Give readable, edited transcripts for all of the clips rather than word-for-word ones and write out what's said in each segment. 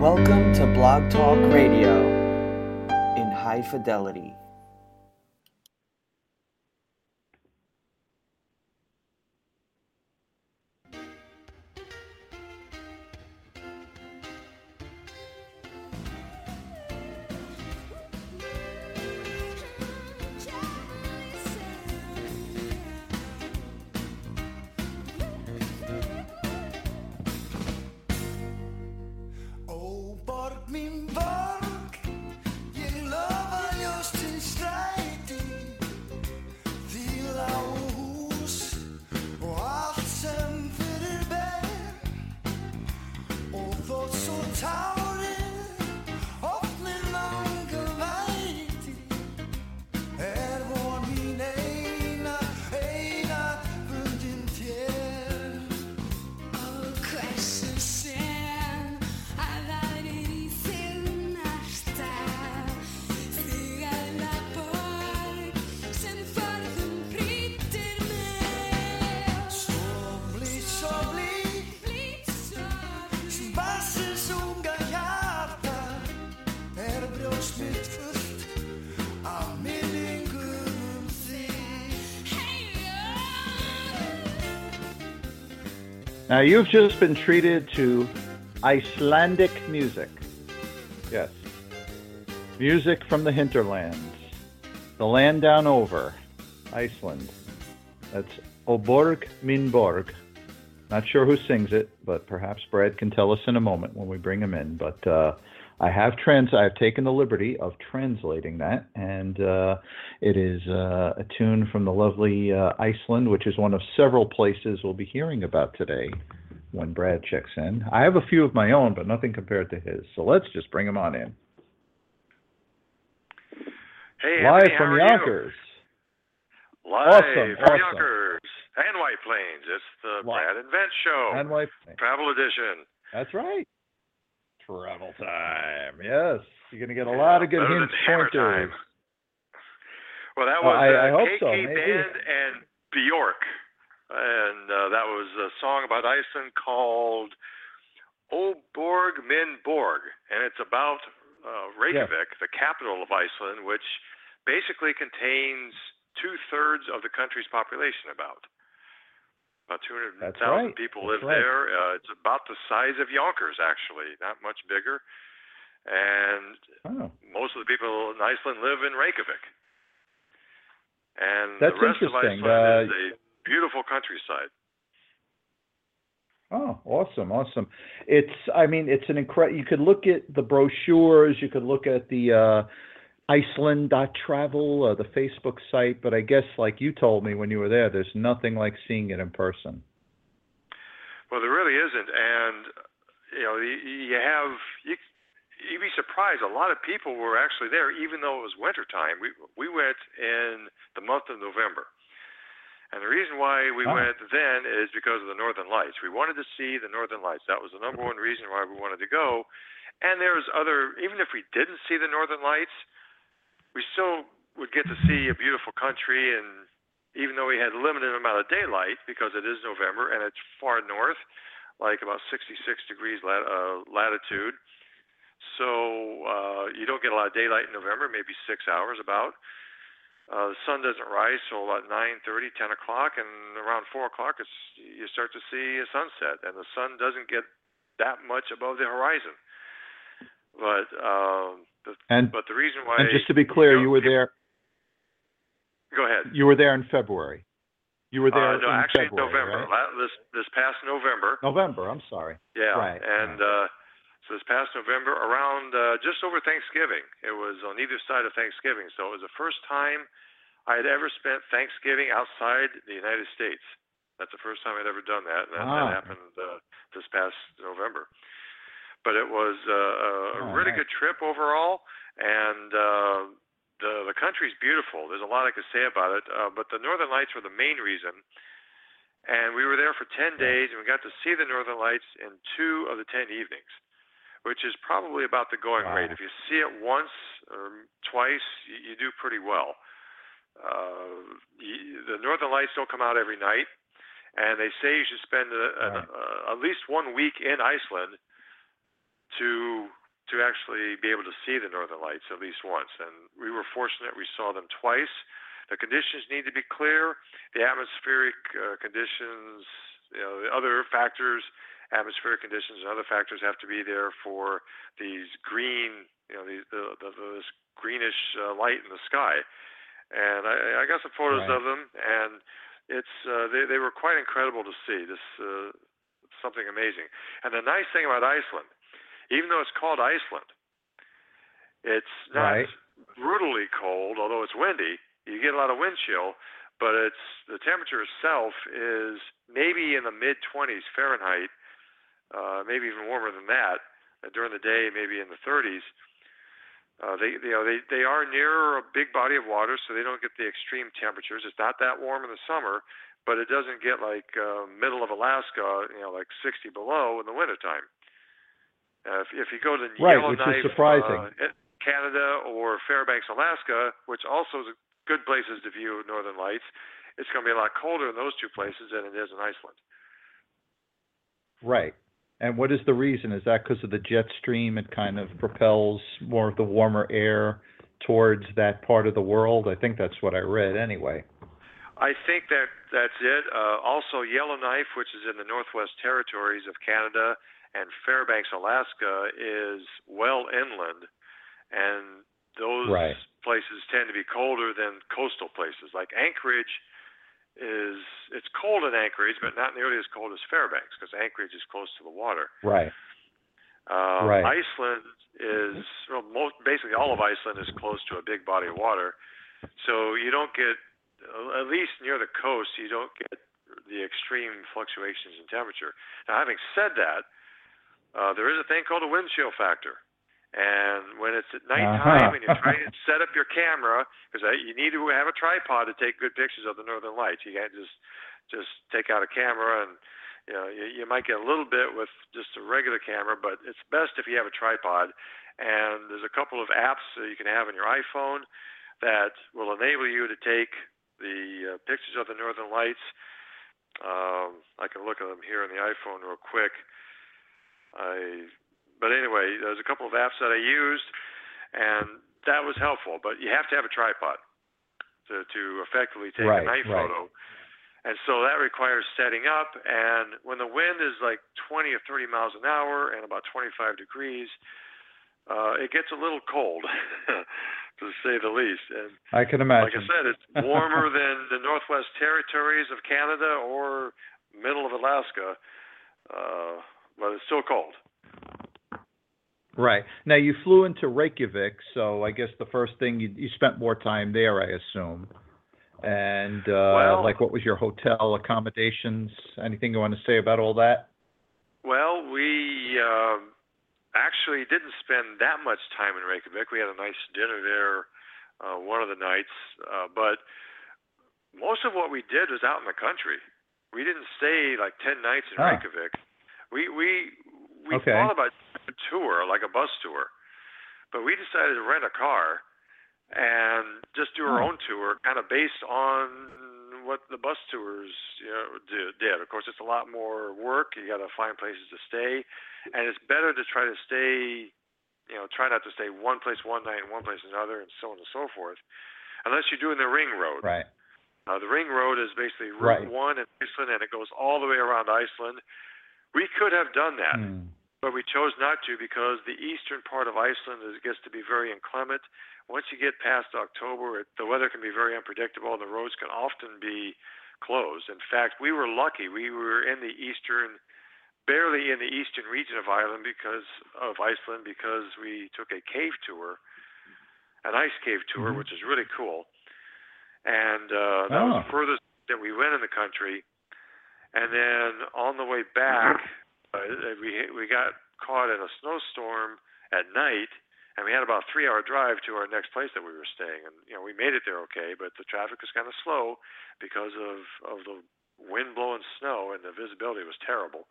Welcome to Blog Talk Radio in high fidelity. Now, you've just been treated to Icelandic music. Yes. Music from the hinterlands. The land down over. Iceland. That's O Borg Min Borg. Not sure who sings it, but perhaps Brad can tell us in a moment when we bring him in. But I've taken the liberty of translating that, and it is a tune from the lovely Iceland, which is one of several places we'll be hearing about today when Brad checks in. I have a few of my own, but nothing compared to his. So let's just bring him on in. Hey, live Anthony, from Yonkers. Live awesome. from Yonkers and White Plains. It's the Brad and Vince Show. And White Plains. Travel edition. That's right. Travel time. Yes. You're going to get a lot of good hints, pointers. Well, that was I hope KK so. Band and Bjork. And that was a song about Iceland called O Borg Min Borg. And it's about Reykjavik, the capital of Iceland, which basically contains 2/3 of the country's population about. About 200,000 people live there. It's about the size of Yonkers, actually, not much bigger. And most of the people in Iceland live in Reykjavik. And that's the rest of Iceland is a beautiful countryside. Oh, awesome. It's an incredible, you could look at the brochures, you could look at the Iceland.travel, the Facebook site, but I guess like you told me when you were there, there's nothing like seeing it in person. Well, there really isn't, and you'd be surprised. A lot of people were actually there, even though it was wintertime. We went in the month of November, and the reason why we went then is because of the Northern Lights. We wanted to see the Northern Lights. That was the number one reason why we wanted to go. And there's even if we didn't see the Northern Lights, we still would get to see a beautiful country, and even though we had a limited amount of daylight because it is November and it's far north, like about 66 degrees latitude, so you don't get a lot of daylight in November, maybe 6 hours about. The sun doesn't rise till about 9:30, 10 o'clock, and around 4 o'clock you start to see a sunset, and the sun doesn't get that much above the horizon. But the reason why... And just to be clear, you were there... Go ahead. You were there in February. You were there no, actually February, in November. Right? This past November. November, I'm sorry. Yeah, right. And so this past November, around just over Thanksgiving, it was on either side of Thanksgiving. So it was the first time I had ever spent Thanksgiving outside the United States. That's the first time I'd ever done that, and that happened this past November. But it was a really good trip overall, and the country's beautiful. There's a lot I could say about it, but the Northern Lights were the main reason. And we were there for 10 days, and we got to see the Northern Lights in 2 of the 10 evenings, which is probably about the going rate. If you see it once or twice, you do pretty well. The Northern Lights don't come out every night, and they say you should spend at least 1 week in Iceland to actually be able to see the Northern Lights at least once. And we were fortunate; we saw them twice. The conditions need to be clear. The atmospheric conditions, the other factors, atmospheric conditions and other factors have to be there for these green, this greenish light in the sky. And I got some photos of them, and it's they were quite incredible to see. This something amazing. And the nice thing about Iceland, even though it's called Iceland, it's not brutally cold, although it's windy. You get a lot of wind chill, but the temperature itself is maybe in the mid-20s Fahrenheit, maybe even warmer than that. During the day, maybe in the 30s. They are near a big body of water, so they don't get the extreme temperatures. It's not that warm in the summer, but it doesn't get like middle of Alaska, like 60 below in the wintertime. If you go to Yellowknife, Canada, or Fairbanks, Alaska, which also is good places to view Northern Lights, it's going to be a lot colder in those two places than it is in Iceland. Right. And what is the reason? Is that because of the jet stream? It kind of propels more of the warmer air towards that part of the world? I think that's what I read anyway. I think that's it. Also, Yellowknife, which is in the Northwest Territories of Canada, and Fairbanks, Alaska, is well inland, and those places tend to be colder than coastal places. Like Anchorage it's cold in Anchorage, but not nearly as cold as Fairbanks, because Anchorage is close to the water. Iceland is, basically all of Iceland is close to a big body of water, so you don't get, at least near the coast, you don't get the extreme fluctuations in temperature. Now, having said that, there is a thing called a wind chill factor. And when it's at nighttime and you're trying to set up your camera, because you need to have a tripod to take good pictures of the Northern Lights. You can't just take out a camera, and you might get a little bit with just a regular camera, but it's best if you have a tripod. And there's a couple of apps that you can have on your iPhone that will enable you to take the pictures of the Northern Lights. I can look at them here on the iPhone real quick. But anyway, there's a couple of apps that I used, and that was helpful. But you have to have a tripod to effectively take a night photo. And so that requires setting up. And when the wind is like 20 or 30 miles an hour and about 25 degrees, it gets a little cold, to say the least. And I can imagine. Like I said, it's warmer than the Northwest Territories of Canada or middle of Alaska, but it's still cold. Right. Now, you flew into Reykjavik, so I guess the first thing, you spent more time there, I assume. And, what was your hotel accommodations? Anything you want to say about all that? Well, we actually didn't spend that much time in Reykjavik. We had a nice dinner there one of the nights. But most of what we did was out in the country. We didn't stay like 10 nights in Reykjavik. We thought about a tour, like a bus tour, but we decided to rent a car and just do our own tour, kind of based on what the bus tours did. Of course, it's a lot more work. You got to find places to stay, and it's better to try to stay, try not to stay one place one night and one place another, and so on and so forth, unless you're doing the Ring Road. Right. The Ring Road is basically Route 1 in Iceland, and it goes all the way around Iceland. We could have done that. But we chose not to because the eastern part of Iceland gets to be very inclement. Once you get past October, the weather can be very unpredictable, and the roads can often be closed. In fact, we were lucky. We were barely in the eastern region of Iceland because we took a cave tour, an ice cave tour, which is really cool. And that was the furthest that we went in the country. And then on the way back, we got caught in a snowstorm at night, and we had about a 3-hour drive to our next place that we were staying. And we made it there okay, but the traffic was kind of slow because of the wind blowing snow, and the visibility was terrible.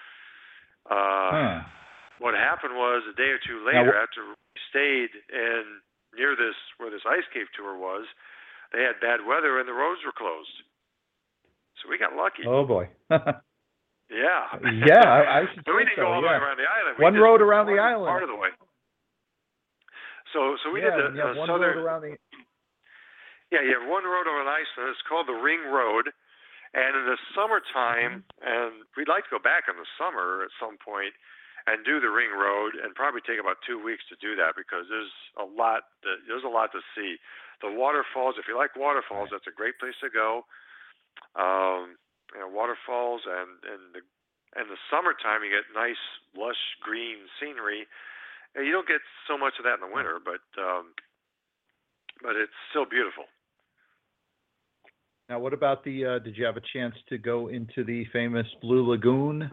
What happened was a day or two later, after we stayed near where this ice cave tour was, they had bad weather and the roads were closed. So we got lucky. Oh boy. Yeah. Yeah, I should But we say didn't so, go all the way yeah. around the island. One we just road around the part island. of the way. So we yeah, did you have one southern. road around the. Yeah, you have one road over Iceland. It's called the Ring Road. And in the summertime, and we'd like to go back in the summer at some point and do the Ring Road, and probably take about 2 weeks to do that because there's a lot to see. The waterfalls, if you like waterfalls, that's a great place to go. Waterfalls, and in the summertime you get nice lush green scenery. And you don't get so much of that in the winter, but it's still beautiful. Now, what about did you have a chance to go into the famous Blue Lagoon?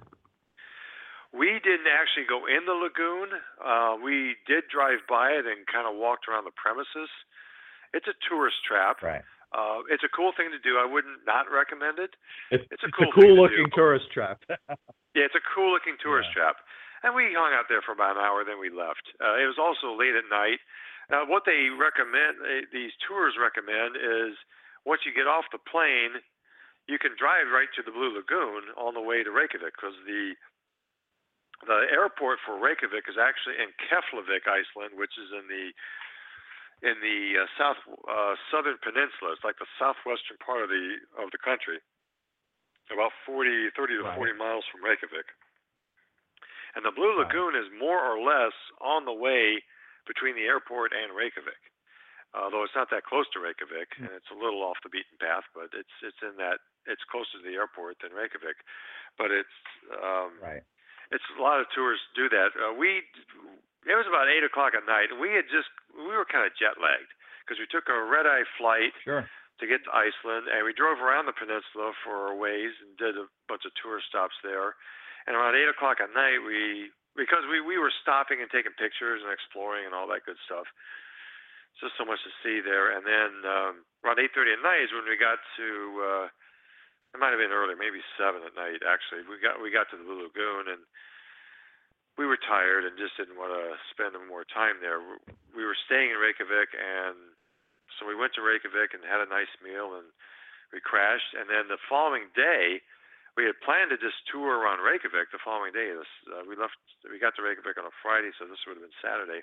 We didn't actually go in the lagoon. We did drive by it and kind of walked around the premises. It's a tourist trap. Right. It's a cool thing to do. I wouldn't not recommend it. It's a cool looking tourist trap. Yeah, it's a cool looking tourist trap. And we hung out there for about an hour, then we left. It was also late at night. Now, what they recommend, these tours recommend, is once you get off the plane, you can drive right to the Blue Lagoon on the way to Reykjavik, because the airport for Reykjavik is actually in Keflavik, Iceland, which is in the southern peninsula. It's like the southwestern part of the country, about 30 to 40 miles from Reykjavik. And the Blue Lagoon is more or less on the way between the airport and Reykjavik. Although it's not that close to Reykjavik, and it's a little off the beaten path, but it's closer to the airport than Reykjavik. But it's It's a lot of tours do that. It was about 8 o'clock at night, and we were kind of jet lagged because we took a red-eye flight to get to Iceland, and we drove around the peninsula for a ways and did a bunch of tour stops there. And around 8 o'clock at night, because we were stopping and taking pictures and exploring and all that good stuff. Just so much to see there. And then around 8:30 at night is when we got to. It might have been earlier, maybe 7 at night. Actually, we got to the Blue Lagoon, and we were tired and just didn't want to spend more time there. We were staying in Reykjavik, and so we went to Reykjavik and had a nice meal, and we crashed. And then the following day, we had planned to just tour around Reykjavik. The following day, we got to Reykjavik on a Friday, so this would have been Saturday.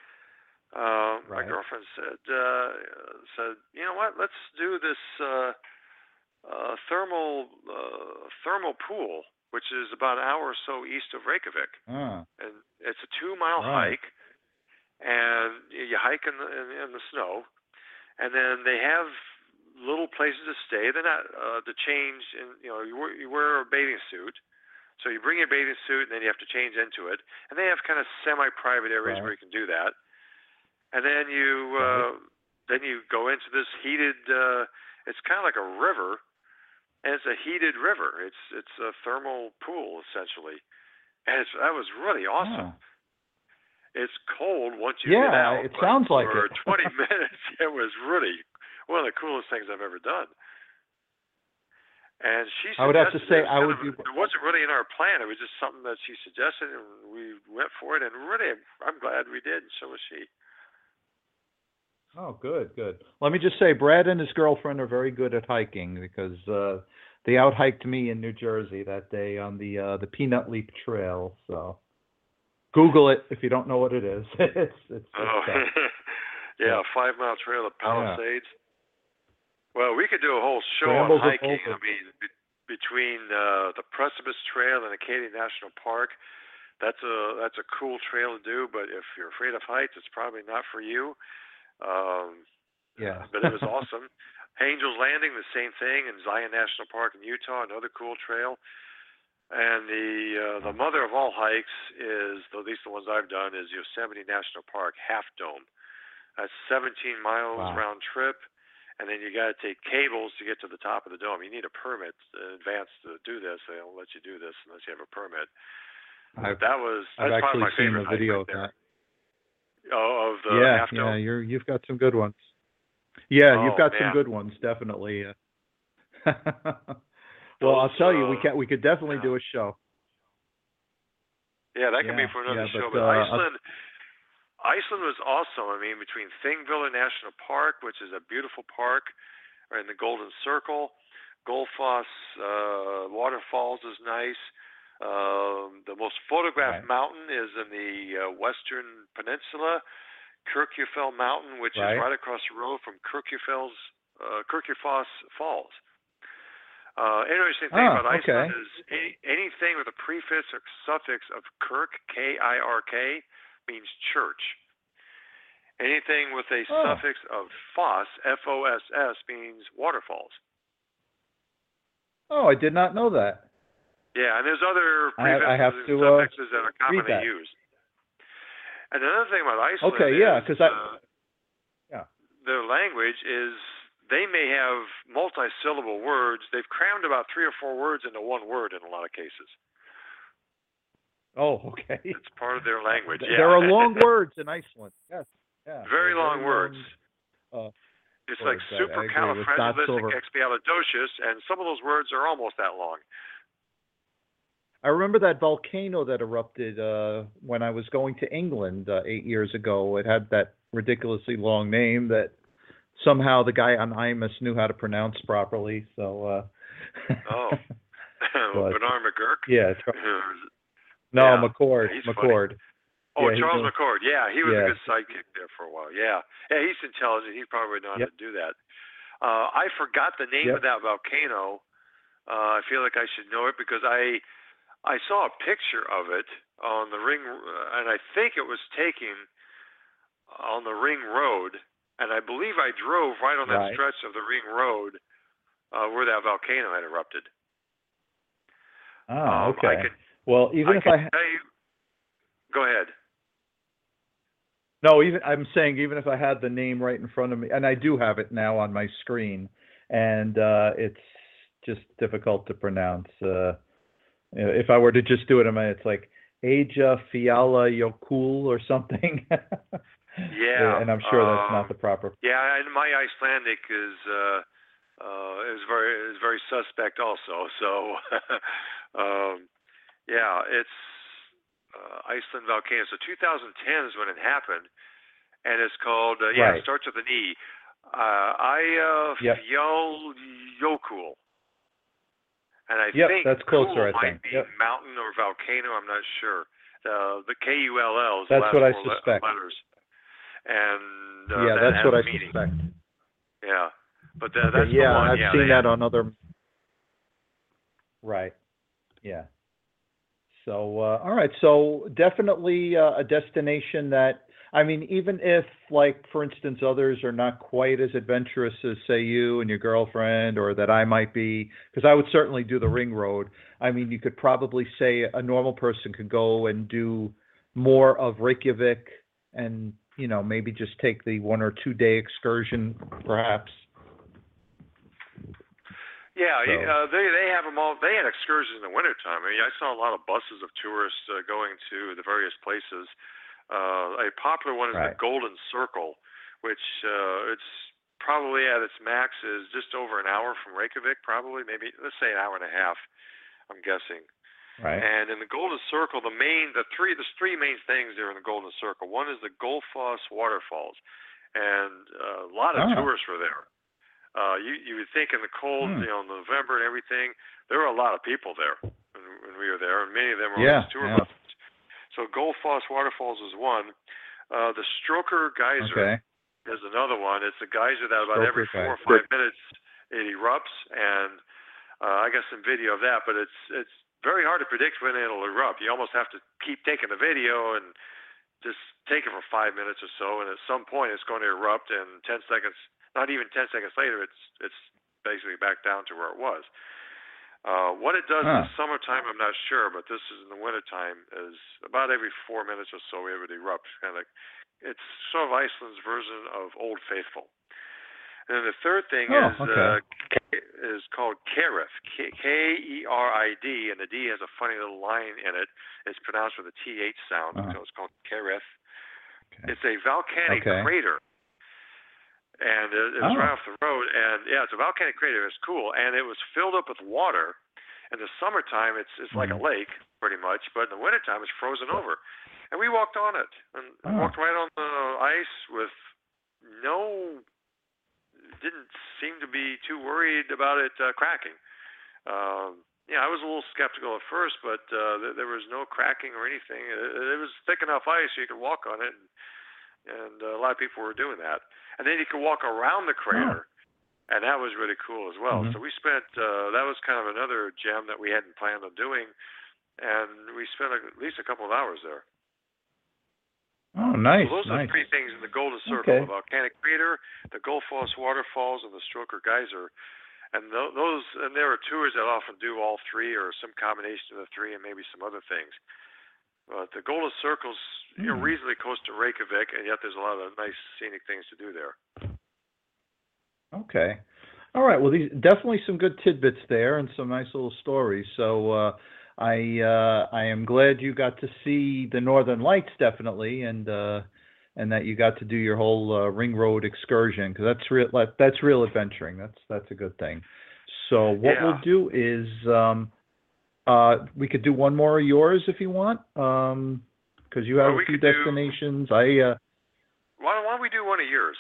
My girlfriend said, you know what? Let's do this thermal pool, which is about an hour or so east of Reykjavik, and it's a 2-mile hike, and you hike in the snow, and then they have little places to stay. They're not to change, and you wear a bathing suit. So you bring your bathing suit, and then you have to change into it. And they have kind of semi-private areas where you can do that. And then you go into this heated. It's kind of like a river, and it's a heated river. It's a thermal pool essentially, and that was really awesome. It's cold once you get out. Yeah, it sounds like it. For 20 minutes, it was really one of the coolest things I've ever done. And she suggested, I would have to say, it wasn't really in our plan. It was just something that she suggested, and we went for it. And really, I'm glad we did, and so was she. Oh, good. Let me just say, Brad and his girlfriend are very good at hiking because they out-hiked me in New Jersey that day on the Peanut Leaf Trail. So Google it if you don't know what it is. it's yeah, 5-mile trail of Palisades. Yeah. Well, we could do a whole show on hiking. I mean, between the Precipice Trail and Acadia National Park, that's a cool trail to do. But if you're afraid of heights, it's probably not for you. But it was awesome. Angel's Landing, the same thing, and Zion National Park in Utah, another cool trail. And the mother of all hikes is, at least the ones I've done, is Yosemite National Park Half Dome. That's 17 miles round trip, and then you got to take cables to get to the top of the dome. You need a permit in advance to do this. They don't let you do this unless you have a permit. I've probably my favorite seen a video hike of that. Oh, of the Half Dome? Yeah, you've got some good ones. Yeah, you've got some good ones, definitely. Well, I'll tell you, we could definitely do a show. Yeah, that can be for another show. But Iceland was awesome. I mean, between Thingvellir National Park, which is a beautiful park, or in the Golden Circle, Goldfoss waterfalls is nice. The most photographed mountain is in the Western Peninsula, Kirkjufell Mountain, which is right across the road from Kirkjufoss Falls. Interesting thing about Iceland is anything with a prefix or suffix of Kirk, K-I-R-K, means church. Anything with a suffix of foss, F-O-S-S, means waterfalls. Oh, I did not know that. Yeah, and there's other prefixes and suffixes that are commonly used. And another thing about Iceland their language is they may have multi-syllable words. They've crammed about 3 or 4 words into one word in a lot of cases. Oh, okay. It's part of their language. There are long words in Iceland. Yes. Yeah. Very long words. It's like supercalifragilisticexpialidocious, and some of those words are almost that long. I remember that volcano that erupted when I was going to England 8 years ago. It had that ridiculously long name that somehow the guy on IMUS knew how to pronounce properly. So. Bernard McGurk? Yeah. McCord. McCord. Oh, Charles McCord. Yeah, he was a good sidekick there for a while. Yeah, he's intelligent. He probably know how to do that. I forgot the name of that volcano. I feel like I should know it because I saw a picture of it on the ring, and I think it was taken on the ring road, and I believe I drove right on that stretch of the ring road where that volcano had erupted. Oh, okay. Go ahead. No, even if I had the name right in front of me, and I do have it now on my screen, and it's just difficult to pronounce. If I were to just do it, it's like Eyjafjallajökull or something. Yeah, and I'm sure that's not the proper. Yeah, and my Icelandic is very suspect also. So, it's Iceland volcano. So 2010 is when it happened, and it's called it starts with an E. Eyjafjallajökull. And I think that's closer. I think might be mountain or volcano. I'm not sure. The K-U-L-L is that's the last what I suspect. Letters. And that's what I suspect. Yeah, but that's the one. I've seen that on other. Right. Yeah. So all right. So definitely a destination that. I mean, even if, like, for instance, others are not quite as adventurous as, say, you and your girlfriend, or that I might be, because I would certainly do the ring road. I mean, you could probably say a normal person could go and do more of Reykjavik and, maybe just take the 1 or 2 day excursion, perhaps. Yeah, they have them all. They had excursions in the wintertime. I mean, I saw a lot of buses of tourists going to the various places. A popular one is the Golden Circle, which it's probably at its max is just over an hour from Reykjavik, probably, maybe, let's say an hour and a half, I'm guessing. Right. And in the Golden Circle, there's three main things there in the Golden Circle. One is the Gullfoss waterfalls, and a lot of tourists were there. You would think in the cold, November and everything, there were a lot of people there when we were there, and many of them were on tour buses. So Gullfoss waterfalls is one. The Stroker Geyser is another one. It's a geyser that about every 4 or 5 minutes it erupts, and I got some video of that. But it's very hard to predict when it'll erupt. You almost have to keep taking the video and just take it for 5 minutes or so, and at some point it's going to erupt, and 10 seconds, not even 10 seconds later, it's basically back down to where it was. What it does in the summertime, I'm not sure, but this is in the wintertime, is about every 4 minutes or so it would erupt. It's sort of Iceland's version of Old Faithful. And then the third thing is called Kerid, K-E-R-I-D, and the D has a funny little line in it. It's pronounced with a T-H sound, so it's called Kerid. Okay. It's a volcanic crater. And it was right off the road, and it's a volcanic crater. It's cool, and it was filled up with water. In the summertime, it's like a lake, pretty much, but in the wintertime, it's frozen over. And we walked on it, and walked right on the ice with no didn't seem to be too worried about it cracking. Yeah, I was a little skeptical at first, but there was no cracking or anything. It was thick enough ice so you could walk on it, and a lot of people were doing that. And then you could walk around the crater, and that was really cool as well. So we spent, that was kind of another gem that we hadn't planned on doing, and we spent at least a couple of hours there. Oh, nice. So those are the three things in the Golden Circle: the volcanic crater, the Gullfoss waterfalls, and the Stroker Geyser. And those, and there are tours that often do all three, or some combination of the three, and maybe some other things. But the Golden Circle's reasonably close to Reykjavik, and yet there's a lot of nice scenic things to do there. Okay. All right. Well, these definitely some good tidbits there, and some nice little stories. So I am glad you got to see the Northern Lights, definitely, and that you got to do your whole ring road excursion, because that's real adventuring. That's a good thing. So what we'll do is we could do one more of yours if you want, because you have a few destinations. Why don't we do one of yours?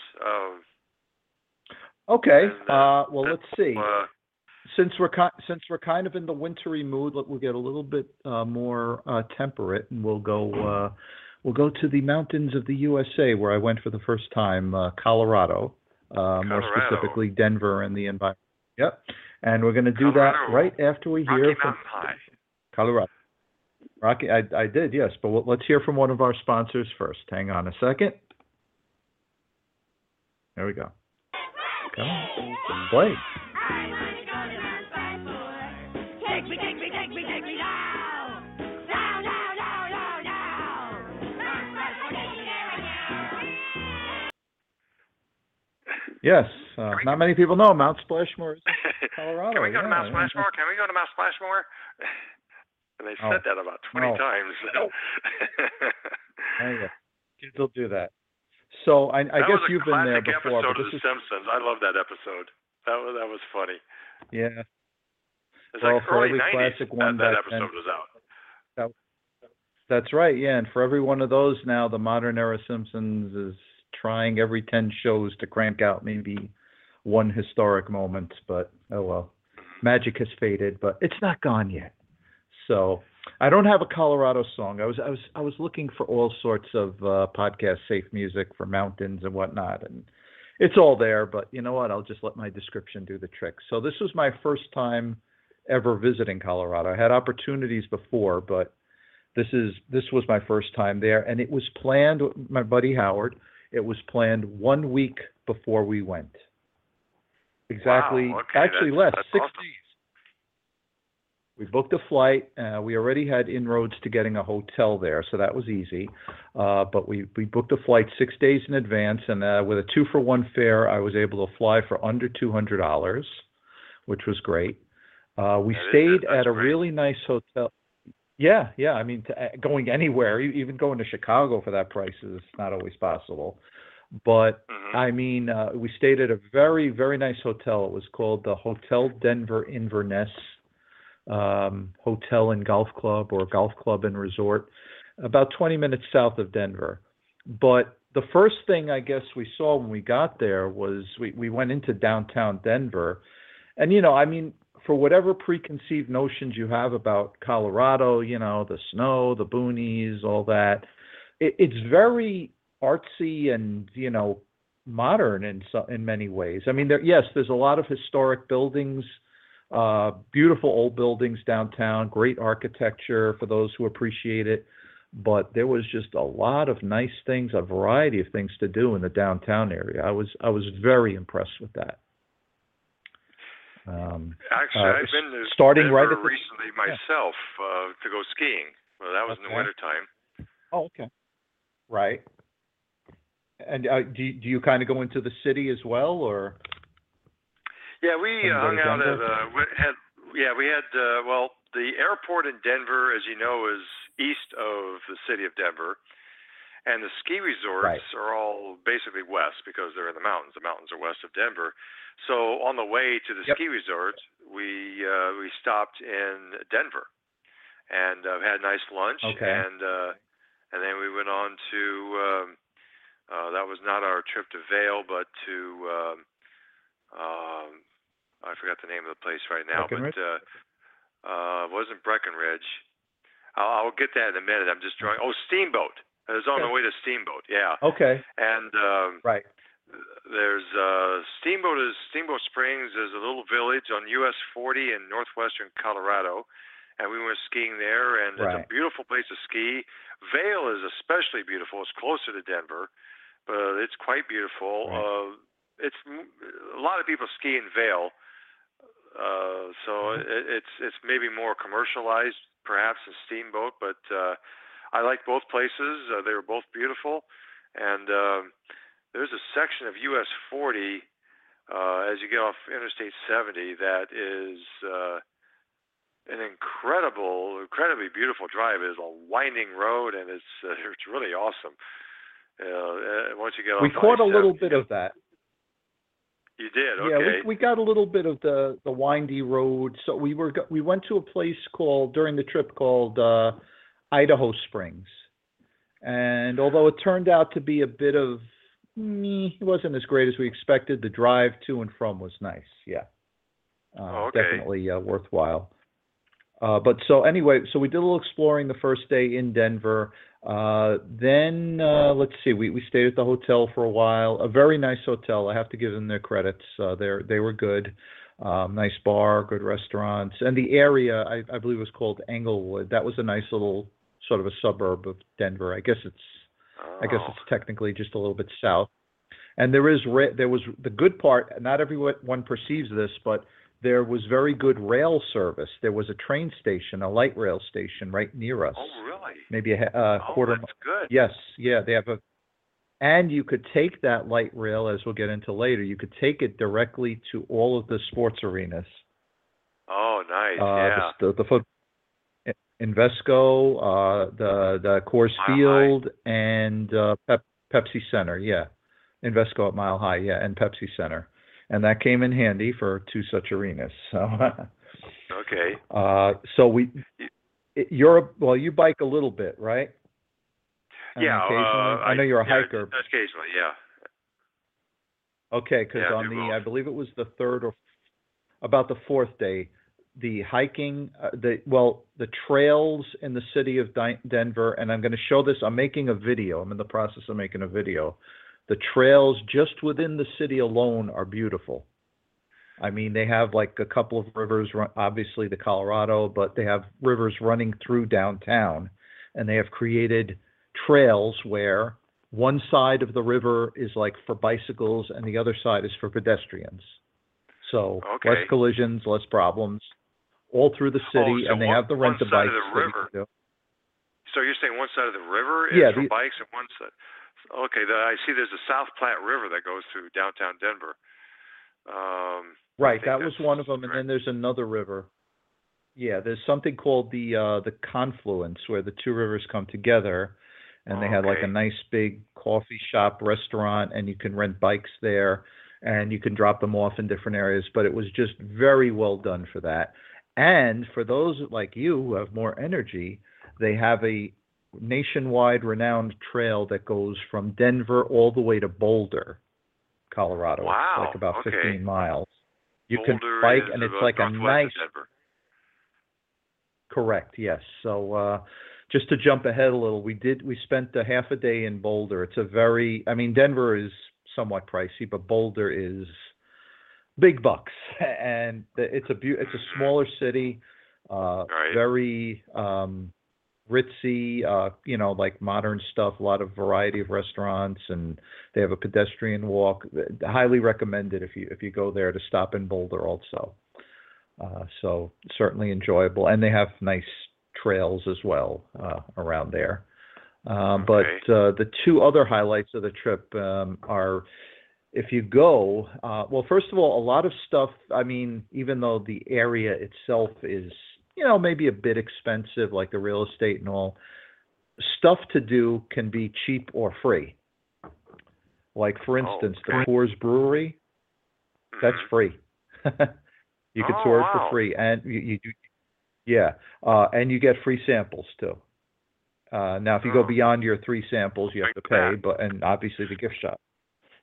Okay. Well, let's see. Since we're kind of in the wintry mood, we'll get a little bit more temperate, and we'll go to the mountains of the USA, where I went for the first time, Colorado, more specifically Denver and the environment. Yep. And we're going to do that right after we hear from Colorado. Rocky, I did, yes. But let's hear from one of our sponsors first. Hang on a second. There we go. Come on. Play. Yes, not many people know Mount Splashmore is in Colorado. Can we go to Mount Splashmore? Can we go to Mount Splashmore? And they said that about 20 times. Kids will do that. So I guess you've been there before. That was a classic episode of The Simpsons. I love that episode. That was funny. Yeah. It's like early 90s classic one that episode was out. That's right, yeah. And for every one of those now, the modern era Simpsons is trying every 10 shows to crank out maybe one historic moment, but oh well. Magic has faded, but it's not gone yet. So I don't have a Colorado song. I was looking for all sorts of podcast safe music for mountains and whatnot, and it's all there, but you know what? I'll just let my description do the trick. So this was my first time ever visiting Colorado. I had opportunities before, but this was my first time there, and it was planned with my buddy Howard. It was planned 1 week before we went. Exactly. Wow, okay. Actually, less, that's 6 awesome. days. We booked a flight. We already had inroads to getting a hotel there, so that was easy. But we booked a flight 6 days in advance, and with a 2-for-1 fare, I was able to fly for under $200, which was great. We stayed at a really nice hotel. Yeah. I mean, going anywhere, even going to Chicago for that price is not always possible. But I mean, we stayed at a very, very nice hotel. It was called the Hotel Denver Inverness Hotel and Golf Club, or Golf Club and Resort, about 20 minutes south of Denver. But the first thing I guess we saw when we got there was we went into downtown Denver, and I mean, for whatever preconceived notions you have about Colorado, the snow, the boonies, all that, it's very artsy and modern in many ways. I mean, there's a lot of historic buildings, beautiful old buildings downtown, great architecture for those who appreciate it. But there was just a lot of nice things, a variety of things to do in the downtown area. I was very impressed with that. Actually, I've been to starting Denver right recently myself to go skiing. Well, that was in the wintertime. Oh, okay. Right. And do you kind of go into the city as well, or? Yeah, we hung out at the airport in Denver, as you know, is east of the city of Denver, and the ski resorts are all basically west because they're in the mountains. The mountains are west of Denver. So on the way to the ski resort, we stopped in Denver and had a nice lunch, and then we went on to that was not our trip to Vail, but to I forgot the name of the place right now, but it wasn't Breckenridge. I'll get that in a minute. I'm just drawing. Oh, Steamboat. I was on the way to Steamboat. Yeah. Okay. And right. There's Steamboat Springs is a little village on US 40 in northwestern Colorado, and we went skiing there, and it's a beautiful place to ski. Vail is especially beautiful. It's closer to Denver, but it's quite beautiful. It's a lot of people ski in Vail, so it's maybe more commercialized perhaps than Steamboat, but I like both places. They were both beautiful, and there's a section of US 40 as you get off Interstate 70 that is an incredibly beautiful drive. It's a winding road, and it's really awesome. Once you get off, we caught a little bit of that. You did, okay. Yeah, we got a little bit of the windy road. So we went to a place during the trip called Idaho Springs, and although it turned out to be a bit of it wasn't as great as we expected. The drive to and from was nice. Yeah, definitely worthwhile. But so anyway, so we did a little exploring the first day in Denver. Then let's see, we stayed at the hotel for a while. A very nice hotel. I have to give them their credits. They were good. Nice bar, good restaurants, and the area I believe was called Englewood. That was a nice little sort of a suburb of Denver. I guess it's technically just a little bit south. And there was the good part. Not everyone perceives this, but there was very good rail service. There was a train station, a light rail station right near us. Oh, really? Maybe a quarter. That's good. Yes, yeah, they have and you could take that light rail, as we'll get into later. You could take it directly to all of the sports arenas. Oh, nice. The Invesco, the Coors Field, and Pepsi Center. Yeah, Invesco at Mile High. Yeah, and Pepsi Center, and that came in handy for two such arenas. So. Okay. So you bike a little bit, right? Yeah. I know you're a hiker. Occasionally, yeah. Okay, because I believe it was the third or about the fourth day. The hiking, the trails in the city of Denver, and I'm going to show this. I'm making a video. I'm in the process of making a video. The trails just within the city alone are beautiful. I mean, they have like a couple of rivers, obviously the Colorado, but they have rivers running through downtown, and they have created trails where one side of the river is like for bicycles and the other side is for pedestrians. So less collisions, less problems. All through the city, and they have the rent-a-bikes. So you're saying one side of the river is for bikes and one side? Okay, I see there's a South Platte River that goes through downtown Denver. Right, that was one of them, and then there's another river. Yeah, there's something called the confluence where the two rivers come together, and they had like a nice big coffee shop, restaurant, and you can rent bikes there, and you can drop them off in different areas. But it was just very well done for that. And for those like you who have more energy, they have a nationwide renowned trail that goes from Denver all the way to Boulder, Colorado. Wow. It's like about 15 miles. You Boulder can bike, and it's like a nice... Correct, yes. So just to jump ahead a little, we spent a half a day in Boulder. It's Denver is somewhat pricey, but Boulder is... big bucks, and it's a smaller city, very ritzy, like modern stuff, a lot of variety of restaurants, and they have a pedestrian walk. Highly recommended if you go there to stop in Boulder also. So certainly enjoyable, and they have nice trails as well around there. But the two other highlights of the trip are, if you go, first of all, a lot of stuff, even though the area itself is, maybe a bit expensive, like the real estate and all, stuff to do can be cheap or free. Like, for instance, the Coors Brewery, that's free. You can tour it for free, and you and you get free samples too. Now, if you go beyond your 3 samples, you have to pay, and obviously the gift shop.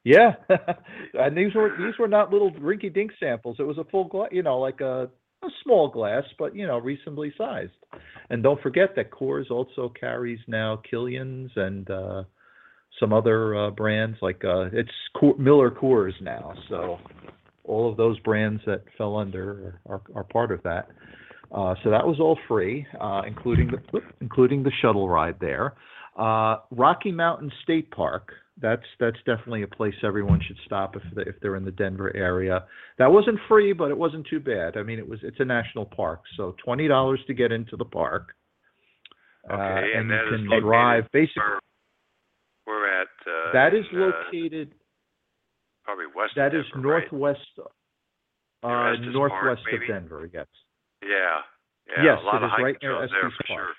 Yeah, and these were not little rinky-dink samples. It was a full glass, like a small glass, but reasonably sized. And don't forget that Coors also carries now Killian's and some other brands like it's Miller Coors now. So all of those brands that fell under are part of that. So that was all free, including the shuttle ride there. Rocky Mountain State Park. That's definitely a place everyone should stop if they're in the Denver area. That wasn't free, but it wasn't too bad. I mean, it's a national park, so $20 to get into the park. Okay, and that you is can drive basically. We're at. That is located. Probably west. That of is Denver, northwest. Right? Northwest Park, of Denver. Yes. Yeah. Yes, a lot it of is right hiking near trails there Estes for Park. sure.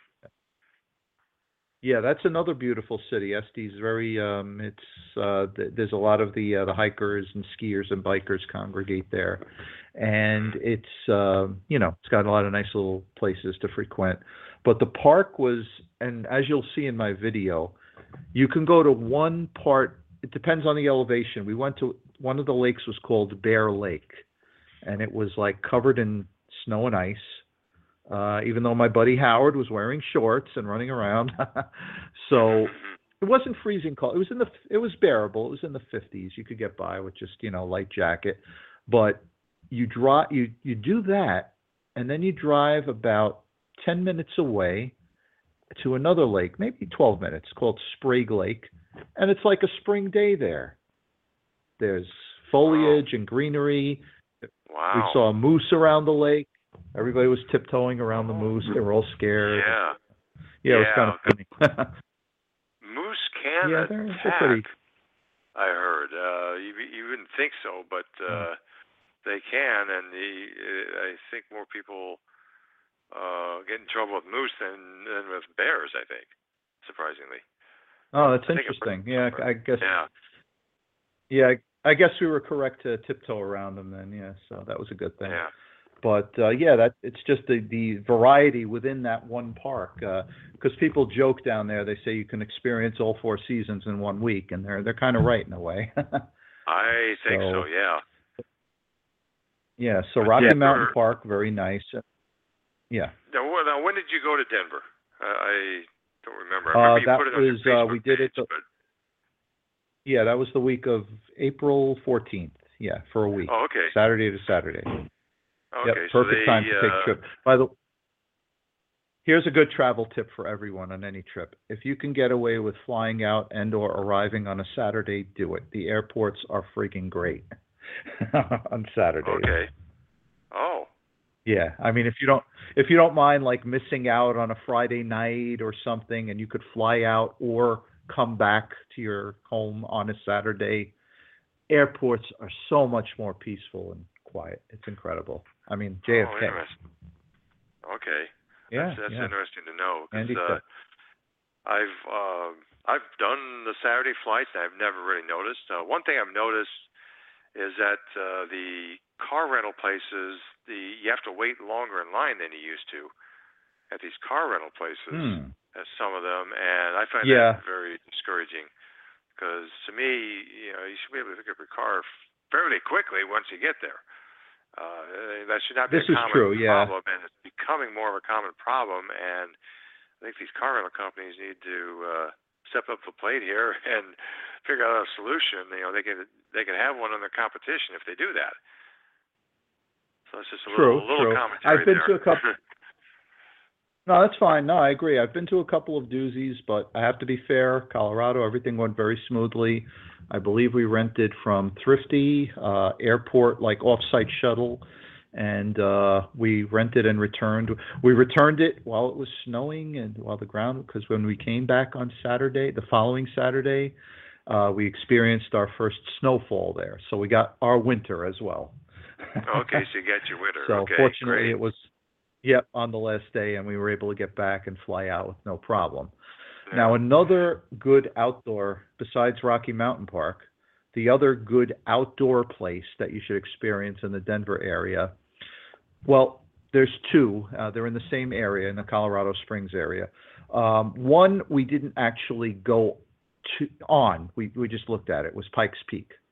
Yeah, that's another beautiful city. Estes is very. There's a lot of the hikers and skiers and bikers congregate there, and it's it's got a lot of nice little places to frequent. But the park was, and as you'll see in my video, you can go to one part. It depends on the elevation. We went to one of the lakes was called Bear Lake, and it was like covered in snow and ice. Even though my buddy Howard was wearing shorts and running around, so it wasn't freezing cold. It was bearable. It was in the 50s. You could get by with just light jacket, but you do that, and then you drive about 10 minutes away to another lake, maybe 12 minutes, called Sprague Lake, and it's like a spring day there. There's foliage and greenery. Wow. We saw a moose around the lake. Everybody was tiptoeing around the moose. They were all scared. Yeah, it was kind of funny. Moose can they're attack. pretty. I heard. You wouldn't think so, but they can, and I think more people get in trouble with moose than with bears. I think, surprisingly. Oh, that's interesting. Yeah, I guess. Yeah. Yeah, I guess we were correct to tiptoe around them then. Yeah, so that was a good thing. Yeah. But it's just the variety within that one park. Because people joke down there, they say you can experience all four seasons in 1 week, and they're kind of right in a way. I think so. Yeah. Yeah. So Rocky Mountain Park, very nice. Yeah. Now, when did you go to Denver? I don't remember. I remember you put it on your Facebook we did page, it. But... Yeah, that was the week of April 14th. Yeah, for a week. Oh, okay. Saturday to Saturday. Okay, yep, perfect time to take a trip. Here's a good travel tip for everyone on any trip. If you can get away with flying out and or arriving on a Saturday, do it. The airports are freaking great on Saturdays. Okay. Oh. Yeah, I mean, if you don't mind like missing out on a Friday night or something, and you could fly out or come back to your home on a Saturday, airports are so much more peaceful and quiet. It's incredible. I mean, JFK. Oh, interesting. Okay. Yeah, that's yeah. interesting to know. Andy, I've done the Saturday flights, and I've never really noticed. One thing I've noticed is that the car rental places, you have to wait longer in line than you used to at these car rental places. At some of them, and I find that very discouraging. Because to me, you should be able to pick up your car fairly quickly once you get there. That should not be a common problem, and it's becoming more of a common problem. And I think these car rental companies need to step up the plate here and figure out a solution. They can have one in their competition if they do that. So it's just a little commentary. I've been to a couple. No, that's fine. No, I agree. I've been to a couple of doozies, but I have to be fair. Colorado, everything went very smoothly. I believe we rented from Thrifty, airport, like off-site shuttle, and we rented and returned. We returned it while it was snowing and while the ground, because when we came back on Saturday, the following Saturday, we experienced our first snowfall there. So we got our winter as well. Okay, so you got your winter. So okay, fortunately, great. It was on the last day, and we were able to get back and fly out with no problem. Yeah. Now, another good outdoor, besides Rocky Mountain Park, the other good outdoor place that you should experience in the Denver area, well, there's two. They're in the same area, in the Colorado Springs area. One we didn't actually go on. We just looked at it. It was Pikes Peak.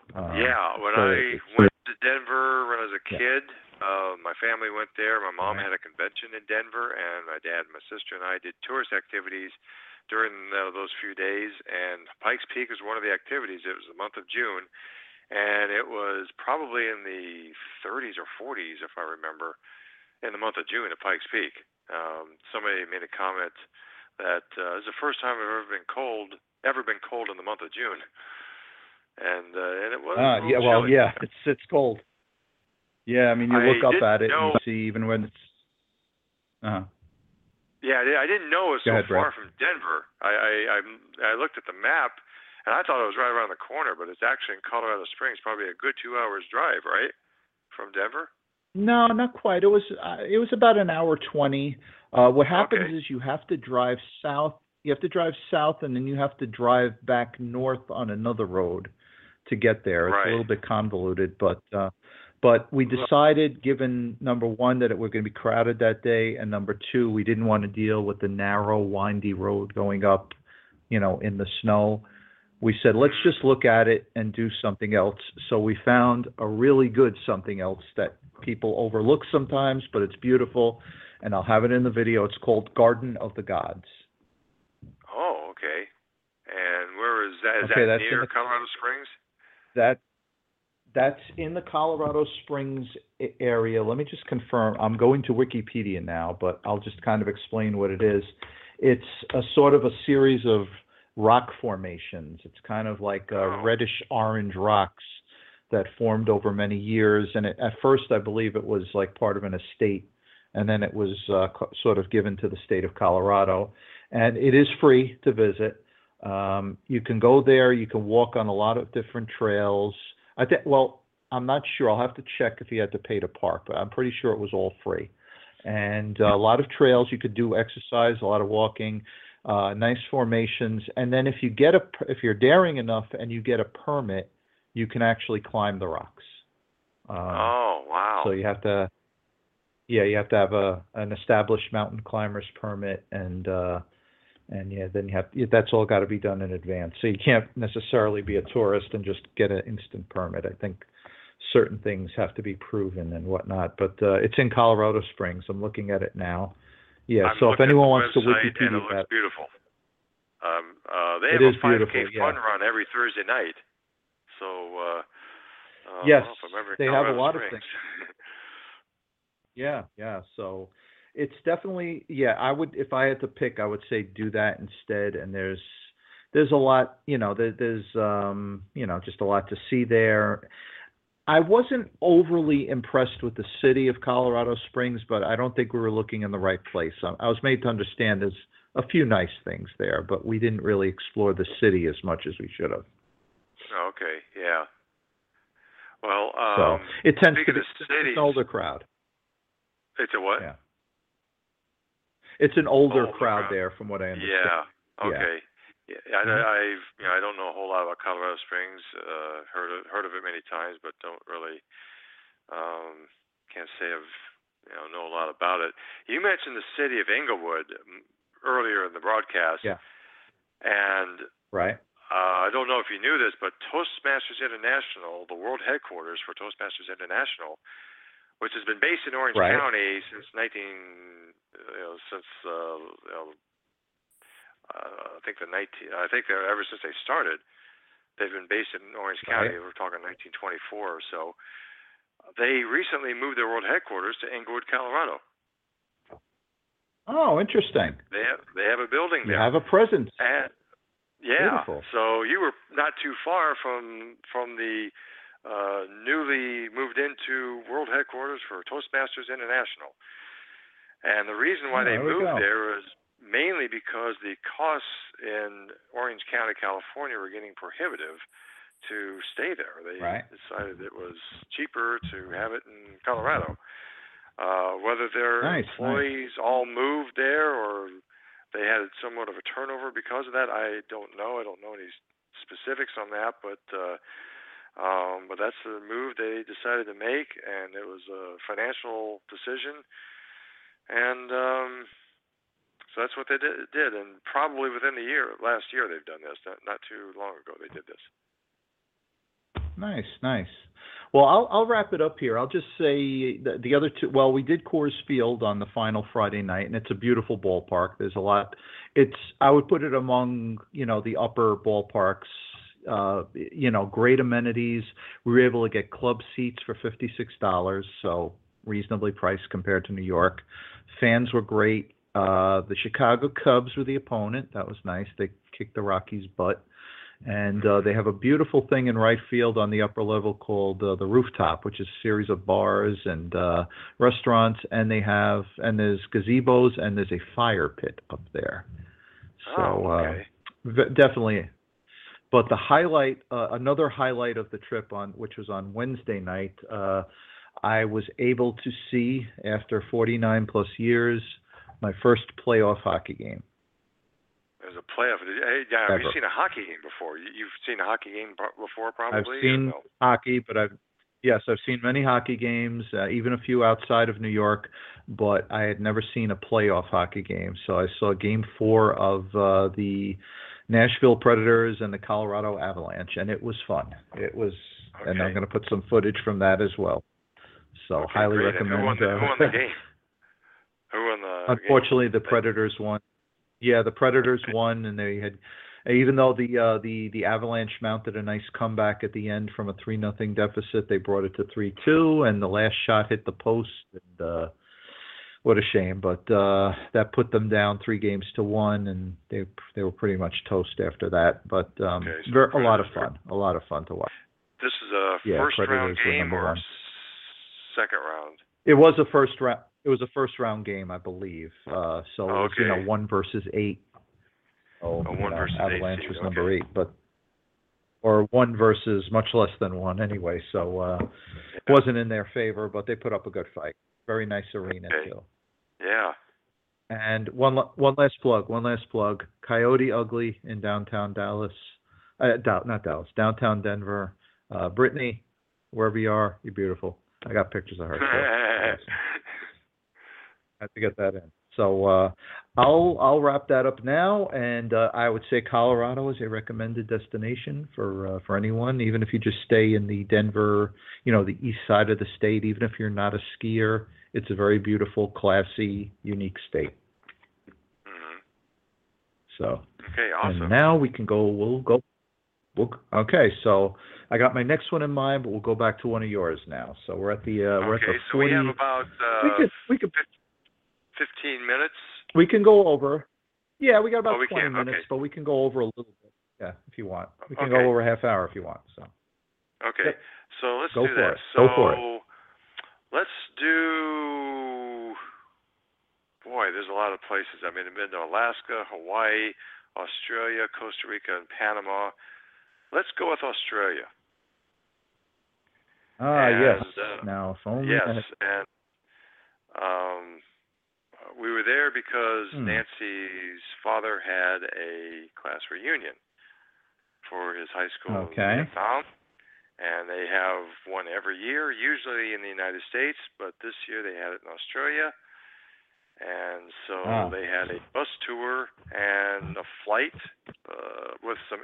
When so I went to Denver when I was a yeah. kid, my family went there. My mom had a convention in Denver, and my dad and my sister and I did tourist activities during those few days. And Pikes Peak was one of the activities. It was the month of June, and it was probably in the 30s or 40s, if I remember, in the month of June at Pikes Peak. Somebody made a comment that it's the first time I've ever been cold in the month of June, and it was a little chilly. Yeah, it's cold. Yeah, I mean, you look up at it and you see even when it's. Yeah, I didn't know it was so far Brett. from Denver. I looked at the map and I thought it was right around the corner, but it's actually in Colorado Springs, probably a good 2 hours drive, right, from Denver. No, not quite. It was about an hour 20. What happens is you have to drive south. You have to drive south, and then you have to drive back north on another road to get there. It's a little bit convoluted, but we decided, given number one, that it was going to be crowded that day, and number two, we didn't want to deal with the narrow, windy road going up, in the snow. We said, let's just look at it and do something else. So we found a really good something else that people overlook sometimes, but it's beautiful, and I'll have it in the video. It's called Garden of the Gods. Oh, okay. And where is that? Is that near Colorado Springs? That's in the Colorado Springs area. Let me just confirm. I'm going to Wikipedia now, but I'll just kind of explain what it is. It's a sort of a series of rock formations. It's kind of like reddish orange rocks that formed over many years. And at first, I believe it was like part of an estate, and then it was sort of given to the state of Colorado. And it is free to visit. You can go there. You can walk on a lot of different trails. I'm not sure. I'll have to check if you had to pay to park, but I'm pretty sure it was all free. And a lot of trails. You could do exercise, a lot of walking. Nice formations, and then if you're daring enough and you get a permit, you can actually climb the rocks. Oh, wow! So you have to have an established mountain climber's permit, and then that's all got to be done in advance. So you can't necessarily be a tourist and just get an instant permit. I think certain things have to be proven and whatnot. But it's in Colorado Springs. I'm looking at it now. Yeah, so if anyone wants to Wikipedia and it looks beautiful. They have a 5K fun run every Thursday night. So yes, they have a lot Springs. of things. Yeah. So it's definitely I would, if I had to pick, I would say do that instead. And there's a lot, there's just a lot to see there. I wasn't overly impressed with the city of Colorado Springs, but I don't think we were looking in the right place. I was made to understand there's a few nice things there, but we didn't really explore the city as much as we should have. Okay, yeah. Well, so it tends to be an older crowd. It's a what? Yeah. It's an older crowd there, from what I understand. Yeah. Okay. Yeah, I don't know a whole lot about Colorado Springs. Heard of it many times, but don't really can't say I've know a lot about it. You mentioned the city of Englewood earlier in the broadcast. Yeah. And right. I don't know if you knew this, but Toastmasters International, the world headquarters for Toastmasters International, which has been based in Orange County since I think they're ever since they started, they've been based in Orange County. We're talking 1924 or so. They recently moved their world headquarters to Englewood, Colorado. Oh, interesting. They have a building there. You have a presence. And beautiful. So you were not too far from the newly moved into world headquarters for Toastmasters International. And the reason why they moved there was mainly because the costs in Orange County, California were getting prohibitive to stay there. They decided it was cheaper to have it in Colorado. Whether their employees all moved there or they had somewhat of a turnover because of that, I don't know. I don't know any specifics on that, but that's the move they decided to make, and it was a financial decision. And so that's what they did, and probably within last year they've done this. Not too long ago they did this. Nice. Well, I'll wrap it up here. I'll just say the other two. Well, we did Coors Field on the final Friday night, and it's a beautiful ballpark. There's a lot. I would put it among the upper ballparks. Great amenities. We were able to get club seats for $56, so reasonably priced compared to New York. Fans were great. The Chicago Cubs were the opponent. That was nice. They kicked the Rockies' butt. And they have a beautiful thing in right field on the upper level called the Rooftop, which is a series of bars and restaurants. And there's gazebos and there's a fire pit up there. So okay. Definitely. But the highlight, another highlight of the trip which was on Wednesday night, I was able to see after 49 plus years my first playoff hockey game. There's a playoff. Have you seen a hockey game before? You've seen a hockey game before, probably? I've seen hockey, but I've seen many hockey games, even a few outside of New York, but I had never seen a playoff hockey game. So I saw Game 4 of the Nashville Predators and the Colorado Avalanche, and it was fun. It was, okay. And I'm going to put some footage from that as well. So highly recommend. Who won the game? Who won the Unfortunately, the Predators won. Yeah, the Predators won, and they had, even though the Avalanche mounted a nice comeback at the end from a 3-0 deficit, they brought it to 3-2, and the last shot hit the post. And what a shame, but that put them down 3-1, and they were pretty much toast after that. But a lot of fun to watch. This is a first round game or second round? It was a first round. It was a first-round game, I believe. So it was, 1 versus 8. Oh, 1 versus 8. Avalanche was number 8, or 1 versus much less than 1 anyway. So it wasn't in their favor, but they put up a good fight. Very nice arena too. Yeah. And one last plug. Coyote Ugly in downtown Dallas. Not Dallas. Downtown Denver. Brittany, wherever you are, you're beautiful. I got pictures of her. So. I have to get that in. So I'll wrap that up now, and I would say Colorado is a recommended destination for anyone, even if you just stay in the Denver, the east side of the state. Even if you're not a skier, it's a very beautiful, classy, unique state. Mm-hmm. So okay, awesome. And now we can go. We'll go. Okay, so I got my next one in mind, but we'll go back to one of yours now. So we're at the we're at the 40. So we have about we could 15 minutes. We can go over. Yeah, we got about 20 minutes, okay. But we can go over a little bit. Yeah, if you want. We can go over a half hour if you want. So. Okay. Yep. So let's go do for that. It. So go for it. Let's do. Boy, there's a lot of places. I've been to Alaska, Hawaii, Australia, Costa Rica, and Panama. Let's go with Australia. Yes. Now, if only. Yes, and we were there because Nancy's father had a class reunion for his high school in Vietnam, and they have one every year, usually in the United States, but this year they had it in Australia. And so they had a bus tour and a flight with some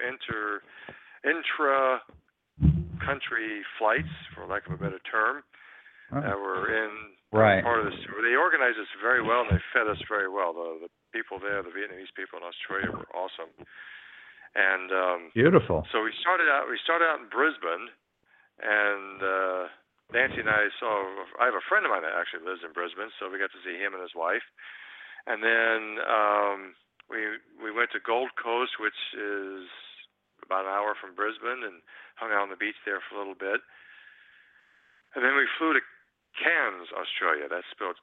intra-country flights, for lack of a better term, that were in part of this tour. They organized us very well, and they fed us very well. The people there, the Vietnamese people in Australia, were awesome. And beautiful. So we started out in Brisbane, and Nancy and I have a friend of mine that actually lives in Brisbane, so we got to see him and his wife. And then we went to Gold Coast, which is about an hour from Brisbane, and hung out on the beach there for a little bit. And then we flew to Cairns, Australia. That's spelled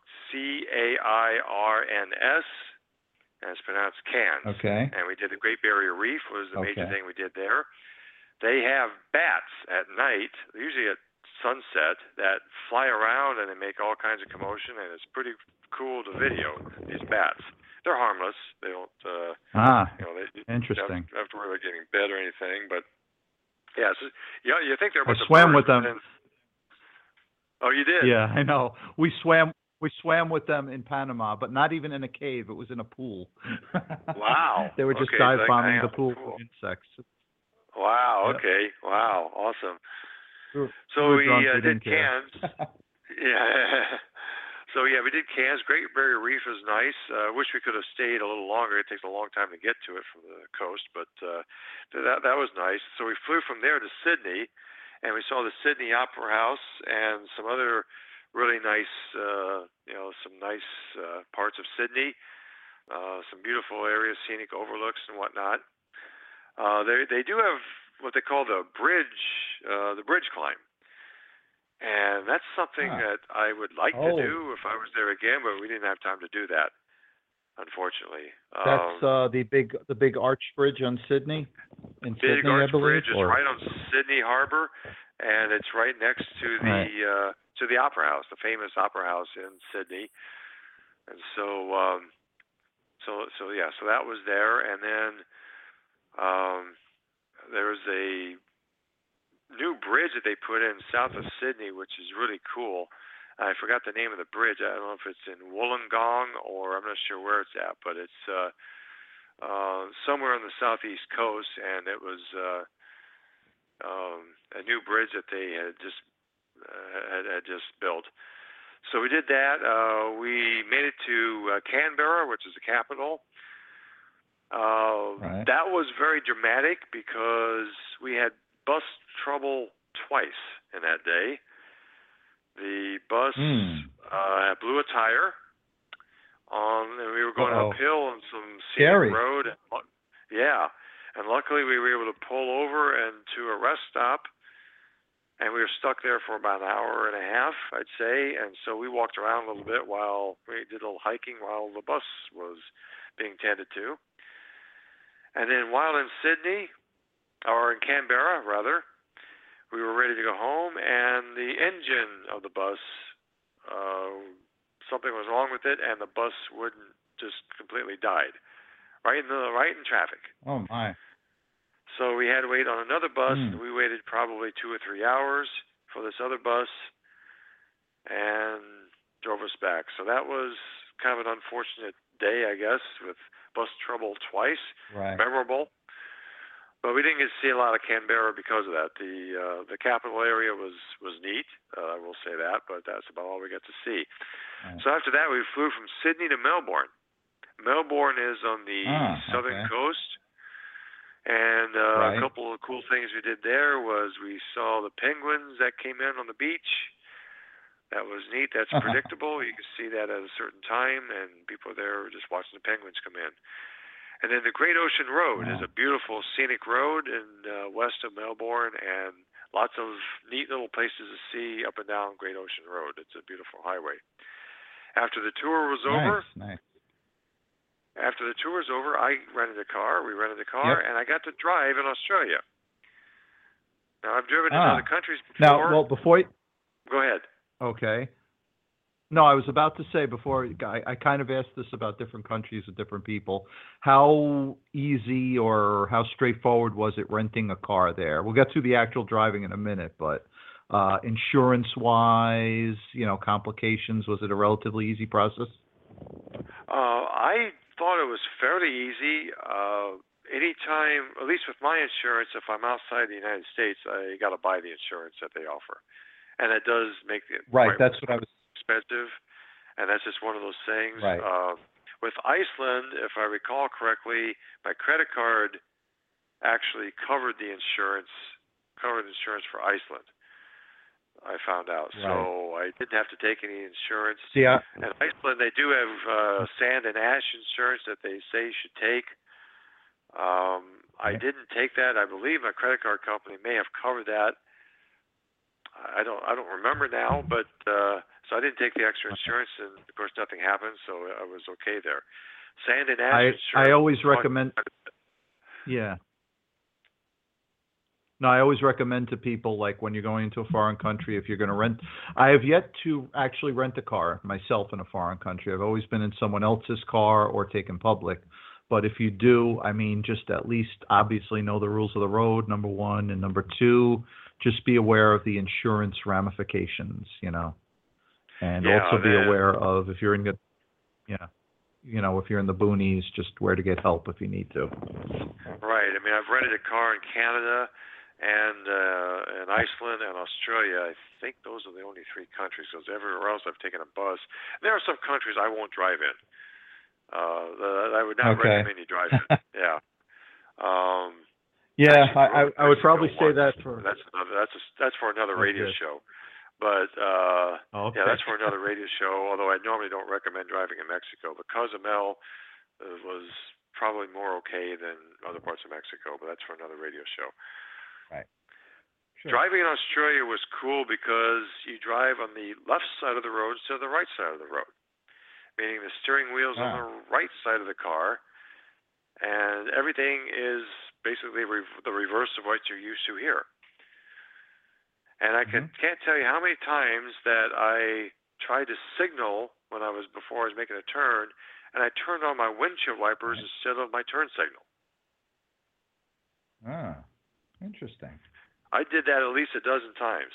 Cairns, and it's pronounced Cairns. Okay. And we did the Great Barrier Reef was the major thing we did there. They have bats at night, usually at sunset, that fly around and they make all kinds of commotion, and it's pretty cool to video these bats. They're harmless. They don't. Interesting. Don't have to worry about getting bit or anything. But yeah, so, you think they're. I swam with them. Oh, you did? Yeah, I know. We swam with them in Panama, but not even in a cave. It was in a pool. Wow. They were just dive bombing the pool for insects. Wow. Okay. Wow. Awesome. So we did Cairns. Yeah. So yeah, we did Cairns. Great Barrier Reef is nice. Wish we could have stayed a little longer. It takes a long time to get to it from the coast, but that was nice. So we flew from there to Sydney, and we saw the Sydney Opera House and some other really nice, some nice parts of Sydney. Some beautiful areas, scenic overlooks and whatnot. They do have what they call the bridge climb. And that's something that I would like to do if I was there again, but we didn't have time to do that, unfortunately. That's the big arch bridge on Sydney. In Big Sydney, Arch I believe, Bridge is right on Sydney Harbor, and it's right next to the Opera House, the famous Opera House in Sydney. And so that was there, and then there was a new bridge that they put in south of Sydney, which is really cool. I forgot the name of the bridge. I don't know if it's in Wollongong or I'm not sure where it's at, but it's somewhere on the southeast coast, and it was a new bridge that they had just built. So we did that. We made it to Canberra, which is the capital. That was very dramatic because we had bus trouble twice in that day. The bus blew a tire and we were going uphill on some scenic road. And luckily we were able to pull over and to a rest stop, and we were stuck there for about an hour and a half, I'd say. And so we walked around a little bit while we did a little hiking while the bus was being tended to. And then while in Sydney, or in Canberra rather, we were ready to go home, and the engine of the bus, something was wrong with it, and the bus wouldn't, just completely died, right in traffic. Oh my! So we had to wait on another bus. We waited probably 2 or 3 hours for this other bus, and drove us back. So that was kind of an unfortunate day, I guess, with bus trouble twice. Right. Memorable. But we didn't get to see a lot of Canberra because of that. The capital area was neat, I will say that, but that's about all we got to see. So after that, we flew from Sydney to Melbourne. Melbourne is on the southern coast, and a couple of cool things we did there was we saw the penguins that came in on the beach. That was neat. That's predictable. You can see that at a certain time, and people there were just watching the penguins come in. And then the Great Ocean Road is a beautiful scenic road in west of Melbourne, and lots of neat little places to see up and down Great Ocean Road. It's a beautiful highway. After the tour was over, I rented a car. We rented a car, and I got to drive in Australia. Now I've driven in other countries before. Go ahead. Okay. No, I was about to say before, I kind of asked this about different countries with different people. How easy or how straightforward was it renting a car there? We'll get to the actual driving in a minute, but insurance-wise, complications, was it a relatively easy process? I thought it was fairly easy. Anytime, at least with my insurance, if I'm outside the United States, I got to buy the insurance that they offer. And it does make it that's what I was expensive, and that's just one of those things. Right. With Iceland, if I recall correctly, my credit card actually covered insurance for Iceland. I found out, so I didn't have to take any insurance. Yeah. And Iceland, they do have sand and ash insurance that they say you should take. I didn't take that. I believe my credit card company may have covered that. I don't remember now, but so I didn't take the extra insurance, and of course nothing happened, so I was okay there. Sand and ash insurance. I always recommend. Yeah. No, I always recommend to people, like when you're going into a foreign country, if you're going to rent. I have yet to actually rent a car myself in a foreign country. I've always been in someone else's car or taken public. But if you do, just at least obviously know the rules of the road, number one, and number two, just be aware of the insurance ramifications, and also be aware of if you're in the, if you're in the boonies, just where to get help if you need to. Right. I've rented a car in Canada, and Iceland and Australia. I think those are the only 3 countries, because everywhere else I've taken a bus. There are some countries I won't drive in. I would not recommend you drive in. Yeah. Yeah, actually, I would probably say once. that for that's for another radio show. But yeah, that's for another radio show. Although I normally don't recommend driving in Mexico, but Cozumel was probably more okay than other parts of Mexico. But that's for another radio show. Right. Sure. Driving in Australia was cool because you drive on the left side of the road instead of the right side of the road, meaning the steering wheel's on the right side of the car, and everything is basically the reverse of what you're used to here. And I can't tell you how many times that I tried to signal before I was making a turn, and I turned on my windshield wipers instead of my turn signal. Ah, interesting. I did that at least a dozen times.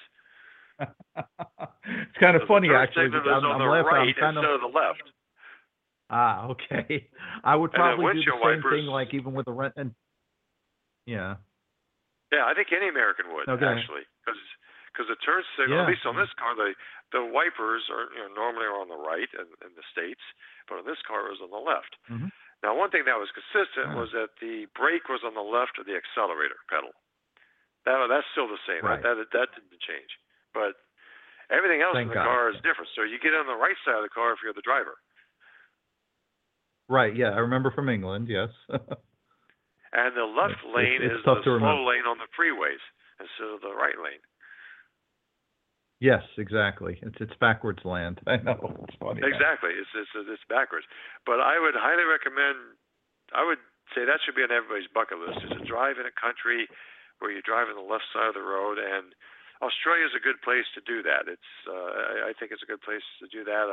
It's kind of funny, actually. The turn signal is on the right instead of the left. Ah, okay. I would probably do the same thing, like even with the rent. And yeah. Yeah, I think any American would actually, because the turn signal, at least on this car, the wipers are normally on the right in the States, but on this car it was on the left. Mm-hmm. Now, one thing that was consistent was that the brake was on the left of the accelerator pedal. That's still the same. Right. That didn't change. But everything else in the car is different. So you get on the right side of the car if you're the driver. Right. Yeah, I remember from England. Yes. And the left lane is the slow lane on the freeways instead of the right lane. Yes, exactly. It's backwards land. I know. It's funny. Exactly. It's backwards. But I would highly recommend. I would say that should be on everybody's bucket list: is to drive in a country where you drive on the left side of the road. And Australia is a good place to do that. I think it's a good place to do that.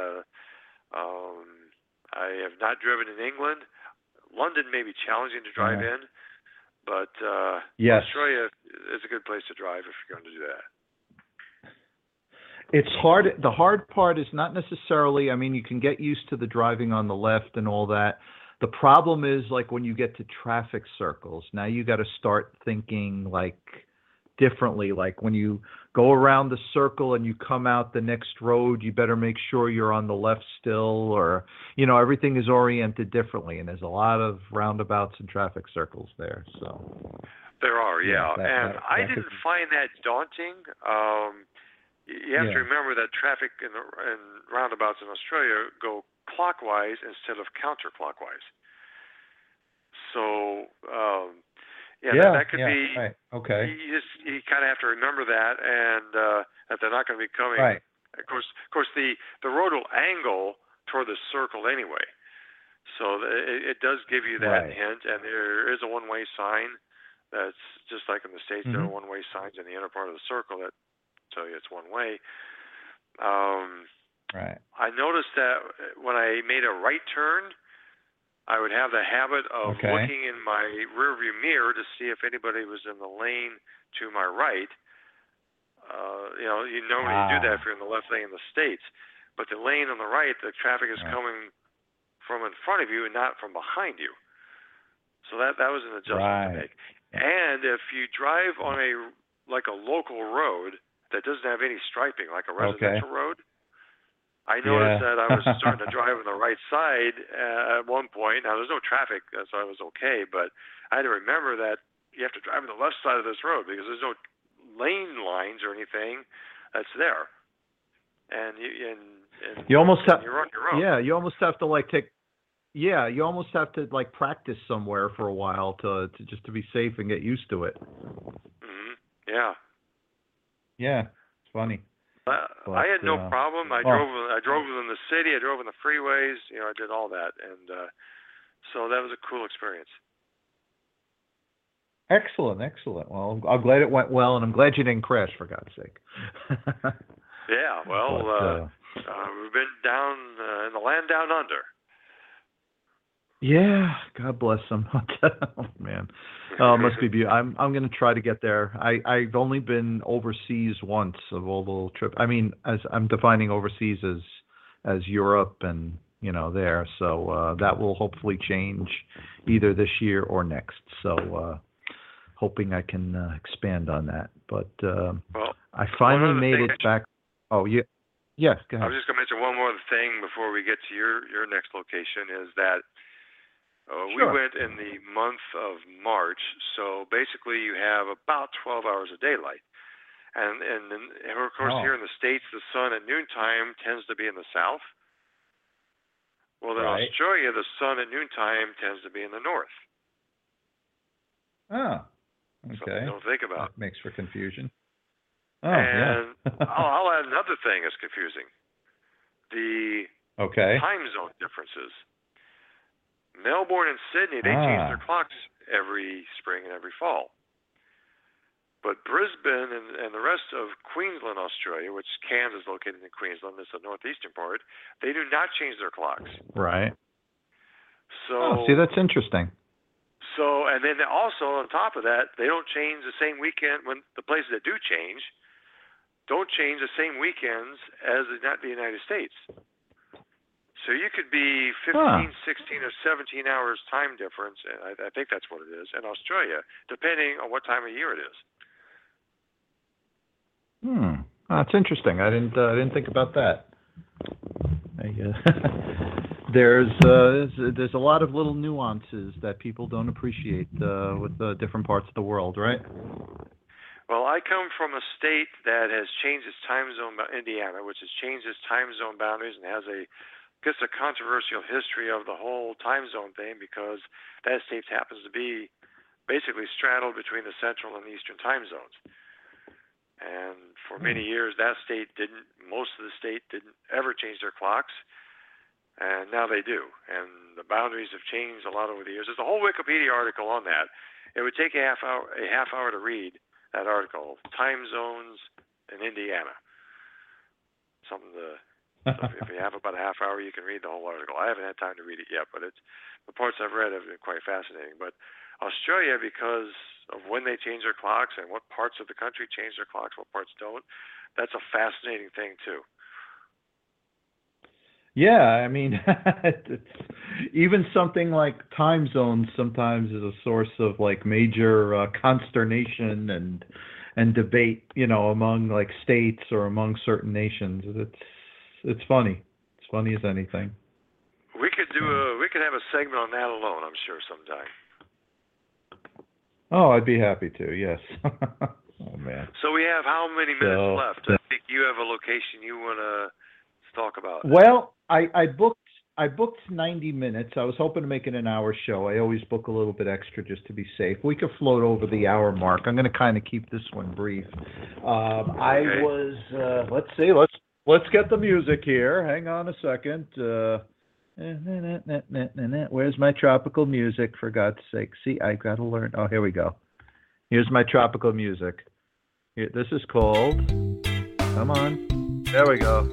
I have not driven in England. London may be challenging to drive in, but Australia is a good place to drive if you're going to do that. It's hard. The hard part is not necessarily, I mean, you can get used to the driving on the left and all that. The problem is, like, when you get to traffic circles, now you got to start thinking like differently. Like when you go around the circle and you come out the next road, you better make sure you're on the left still, or, everything is oriented differently. And there's a lot of roundabouts and traffic circles there. So there are, I didn't find that daunting. You have to remember that traffic in roundabouts in Australia go clockwise instead of counterclockwise. So, that could be. Right. Okay. You kind of have to remember that, and that they're not going to be coming. Right. Of course, the road will angle toward the circle anyway, so it does give you that hint. And there is a one-way sign. That's just like in the States. There are one-way signs in the inner part of the circle that tell you it's one way. Right. I noticed that when I made a right turn, I would have the habit of looking in my rearview mirror to see if anybody was in the lane to my right. You normally do that if you're in the left lane in the States, but the lane on the right, the traffic is coming from in front of you and not from behind you. So that was an adjustment to make. And if you drive on a local road that doesn't have any striping, like a residential road, I noticed that I was starting to drive on the right side at one point. Now, there's no traffic, so I was okay, but I had to remember that you have to drive on the left side of this road because there's no lane lines or anything that's there. And you almost have, you're on your own. Yeah, you almost have to you almost have to practice somewhere for a while to just to be safe and get used to it. Mm-hmm. Yeah. Yeah, it's funny. I had no problem. I drove in the city. I drove in the freeways. I did all that, and so that was a cool experience. Excellent. Well, I'm glad it went well, and I'm glad you didn't crash, for God's sake. Yeah, well, we've been down in the land down under. Yeah, God bless them. Oh, man. Oh, it must be beautiful. I'm going to try to get there. I've only been overseas once of all the little trips. I mean, as I'm defining overseas as Europe and, there. So that will hopefully change either this year or next. So hoping I can expand on that. But Well, I finally made thing it back. Oh, yeah. Yes, go I ahead. was just going to mention one more thing before we get to your next location is that we Sure. went in the month of March, so basically you have about 12 hours of daylight. And of course, here in the States, the sun at noontime tends to be in the south. Well, in Right. Australia, the sun at noontime tends to be in the north. Oh, Something okay. you don't think about. That makes for confusion. Oh, And yeah. I'll add another thing that's confusing. The Okay. time zone differences. Melbourne and Sydney, they change their clocks every spring and every fall. But Brisbane and the rest of Queensland, Australia, which Cairns is located in Queensland, this is the northeastern part, they do not change their clocks. Right. So, see, that's interesting. So, and then also on top of that, they don't change the same weekend when the places that do change don't change the same weekends as the United States. So you could be 15, 16, or 17 hours time difference, and I think that's what it is, in Australia, depending on what time of year it is. That's interesting. I didn't think about that. There's a lot of little nuances that people don't appreciate with different parts of the world, right? Well, I come from a state that has changed its time zone, Indiana, which has changed its time zone boundaries and has a controversial history of the whole time zone thing because that state happens to be basically straddled between the central and the eastern time zones. And for many years, most of the state didn't ever change their clocks, and now they do. And the boundaries have changed a lot over the years. There's a whole Wikipedia article on that. It would take a half hour to read that article, Time Zones in Indiana. So if you have about a half hour, you can read the whole article. I haven't had time to read it yet, but the parts I've read have been quite fascinating. But Australia, because of when they change their clocks and what parts of the country change their clocks, what parts don't, that's a fascinating thing too. Yeah, I mean, even something like time zones sometimes is a source of like major consternation and debate, among like states or among certain nations. It's funny. It's funny as anything. We could have a segment on that alone, I'm sure, sometime. Oh, I'd be happy to. Yes. Oh man. So we have how many minutes left? I think you have a location you want to talk about. Well, I booked 90 minutes. I was hoping to make it an hour show. I always book a little bit extra just to be safe. We could float over the hour mark. I'm going to kind of keep this one brief. I was let's see. Let's get the music here. Hang on a second. Where's my tropical music, for God's sake? See, I got to learn. Oh, here we go. Here's my tropical music. Here, this is called, come on. There we go.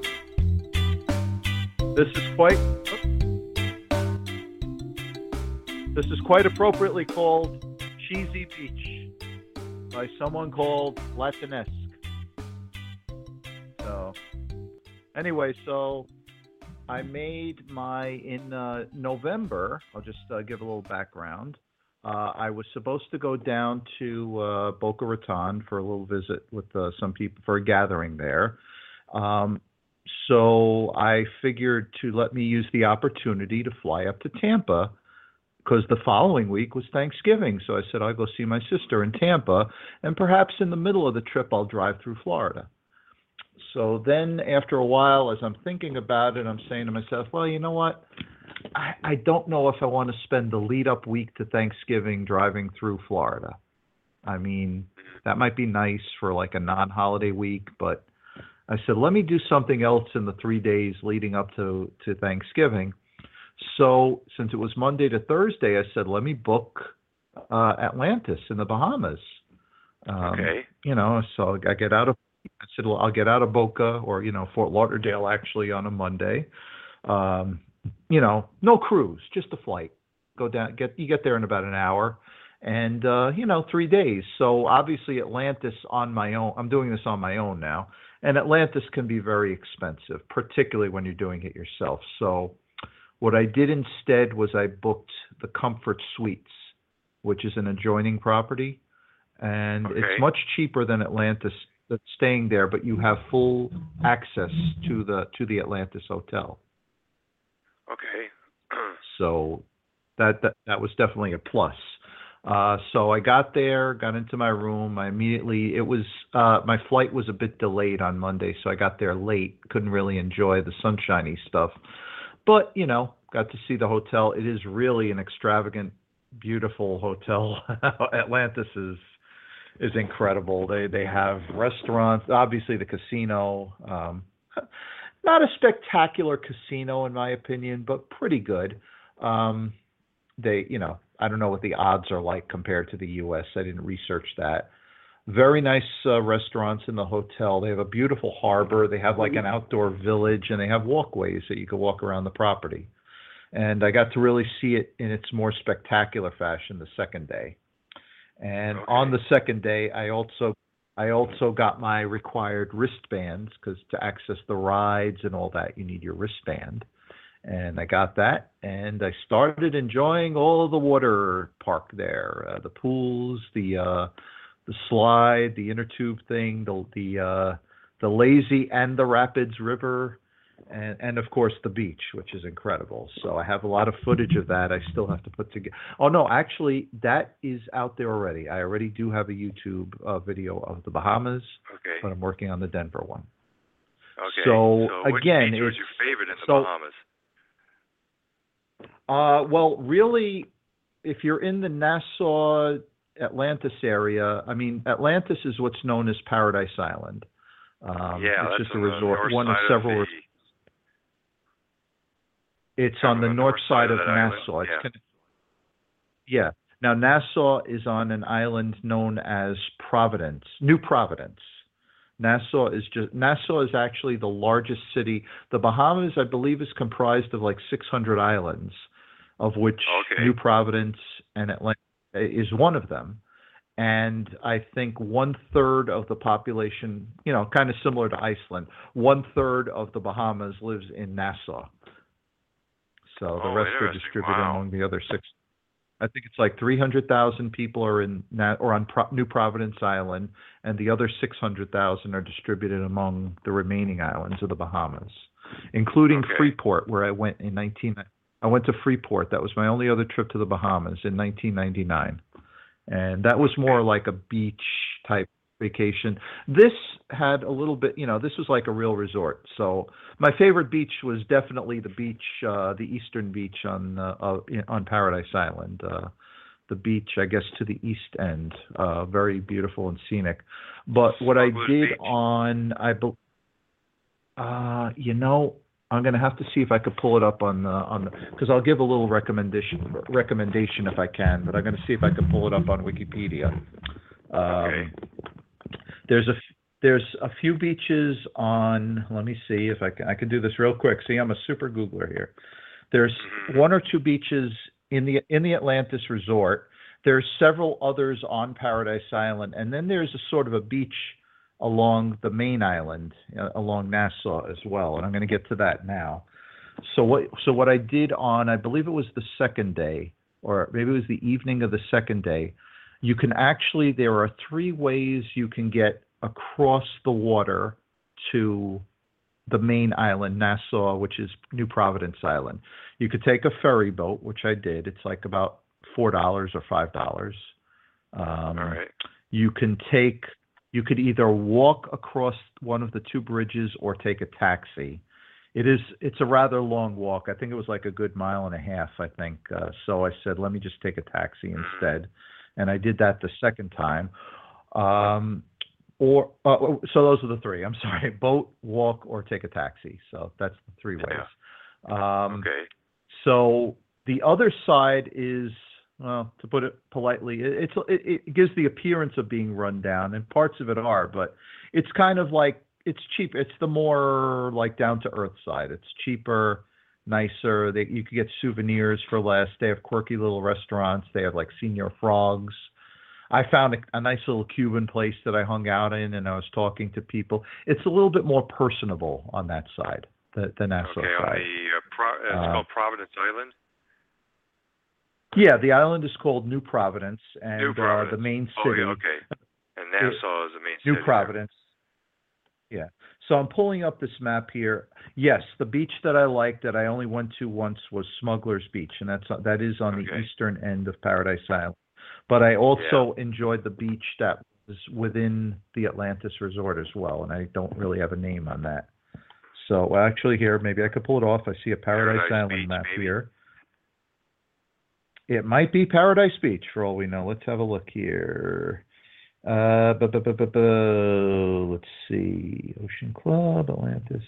This is quite appropriately called Cheesy Beach by someone called Latinesque. So, anyway, I made in November. I'll just give a little background. I was supposed to go down to Boca Raton for a little visit with some people for a gathering there. So I figured to let me use the opportunity to fly up to Tampa because the following week was Thanksgiving. So I said, I'll go see my sister in Tampa, and perhaps in the middle of the trip, I'll drive through Florida. So then after a while, as I'm thinking about it, I'm saying to myself, well, you know what? I don't know if I want to spend the lead-up week to Thanksgiving driving through Florida. I mean, that might be nice for like a non-holiday week, but I said, let me do something else in the 3 days leading up to Thanksgiving. So since it was Monday to Thursday, I said, let me book Atlantis in the Bahamas. Okay. So I get out of, I said, well, I'll get out of Boca or, Fort Lauderdale actually on a Monday. No cruise, just a flight. Go down, you get there in about an hour and, 3 days. So obviously Atlantis on my own, I'm doing this on my own now. And Atlantis can be very expensive, particularly when you're doing it yourself. So what I did instead was I booked the Comfort Suites, which is an adjoining property. and Okay. it's much cheaper than Atlantis staying there, but you have full access to the Atlantis hotel. Okay. So that was definitely a plus. So I got there, got into my room. It was my flight was a bit delayed on Monday, so I got there late. Couldn't really enjoy the sunshiny stuff, but got to see the hotel. It is really an extravagant, beautiful hotel. Atlantis is incredible. They have restaurants, obviously the casino. Not a spectacular casino in my opinion, but pretty good. I don't know what the odds are like compared to the U.S. I didn't research that. Very nice restaurants in the hotel. They have a beautiful harbor. They have like an outdoor village, and they have walkways that you can walk around the property. And I got to really see it in its more spectacular fashion the second day. And on the second day, I also got my required wristbands, because to access the rides and all that, you need your wristband. And I got that, and I started enjoying all of the water park there, the pools, the slide, the inner tube thing, the lazy and the rapids river, and of course the beach, which is incredible. So I have a lot of footage of that. I still have to put together. Oh no, actually that is out there already. I already do have a YouTube video of the Bahamas, but I'm working on the Denver one. Okay. So which again, beach was your favorite in the Bahamas? Well, really, if you're in the Nassau, Atlantis area, I mean, Atlantis is what's known as Paradise Island. It's just a resort, one of several. It's on the north side of Nassau. Now, Nassau is on an island known as Providence, New Providence. Nassau is actually the largest city. The Bahamas, I believe, is comprised of like 600 islands, of which New Providence and Atlanta is one of them. And I think 1/3 of the population, kind of similar to Iceland, 1/3 of the Bahamas lives in Nassau. So the rest are distributed among the other six. I think it's like 300,000 people are on New Providence Island, and the other 600,000 are distributed among the remaining islands of the Bahamas, including Freeport, where I went I went to Freeport. That was my only other trip to the Bahamas in 1999, and that was more like a beach type vacation. This had a little bit, this was like a real resort. So my favorite beach was definitely the beach, the eastern beach on Paradise Island, the beach, I guess, to the east end, very beautiful and scenic. But what I did I'm going to have to see if I could pull it up on because I'll give a little recommendation if I can, but I'm going to see if I can pull it up on Wikipedia. There's a few beaches on. Let me see if I can do this real quick. See, I'm a super Googler here. There's one or two beaches in the Atlantis resort. There's several others on Paradise Island, and then there's a sort of a beach along the main island, along Nassau as well. And I'm going to get to that now. So what I did on, I believe it was the second day, or maybe it was the evening of the second day. You can actually, there are 3 ways you can get across the water to the main island, Nassau, which is New Providence Island. You could take a ferry boat, which I did. It's like about $4 or $5. All right. You could either walk across one of the 2 bridges or take a taxi. It's a rather long walk. I think it was like a good 1.5 miles, I think. So I said, let me just take a taxi instead. And I did that the second time. So those are the 3. I'm sorry, boat, walk, or take a taxi. So that's the 3 ways. So the other side is, well, to put it politely, it gives the appearance of being run down, and parts of it are, but it's kind of like, it's cheap. It's the more like down to earth side. It's cheaper, nicer. You can get souvenirs for less. They have quirky little restaurants. They have like Senior Frogs. I found a nice little Cuban place that I hung out in, and I was talking to people. It's a little bit more personable on that side, the Nassau side. It's called Providence Island? Yeah, the island is called New Providence, and New Providence. the main Oh, city. yeah, okay. And Nassau is the main New city. Providence. Yeah. So I'm pulling up this map here. Yes, the beach that I liked that I only went to once was Smuggler's Beach, and that is on the eastern end of Paradise Island. But I also enjoyed the beach that was within the Atlantis Resort as well, and I don't really have a name on that. So actually here, maybe I could pull it off. I see a Paradise Island Beach, map maybe. Here. It might be Paradise Beach for all we know. Let's have a look here. Let's see. Ocean Club, Atlantis.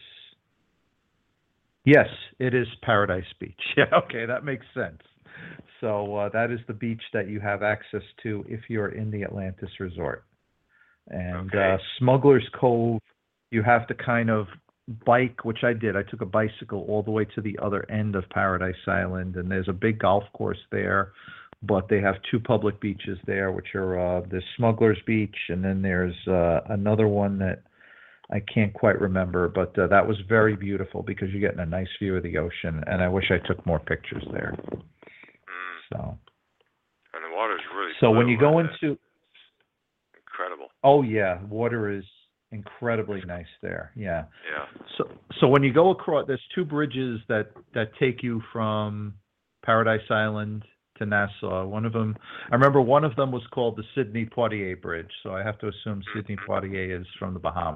Yes, it is Paradise Beach. Yeah, okay, that makes sense. So that is the beach that you have access to if you're in the Atlantis Resort. And Smuggler's Cove, you have to kind of bike, which I did. I took a bicycle all the way to the other end of Paradise Island, and there's a big golf course there. But they have two public beaches there, which are the Smuggler's Beach, and then there's another one that I can't quite remember, but that was very beautiful because you're getting a nice view of the ocean, and I wish I took more pictures there. So. And the water's really so blue, when you go into incredible. Oh yeah, water is incredibly nice there. Yeah. Yeah. So when you go across, there's two bridges that take you from Paradise Island to Nassau. One of them, I remember one of them was called the Sidney Poitier Bridge, so I have to assume Sidney Poitier is from the Bahamas.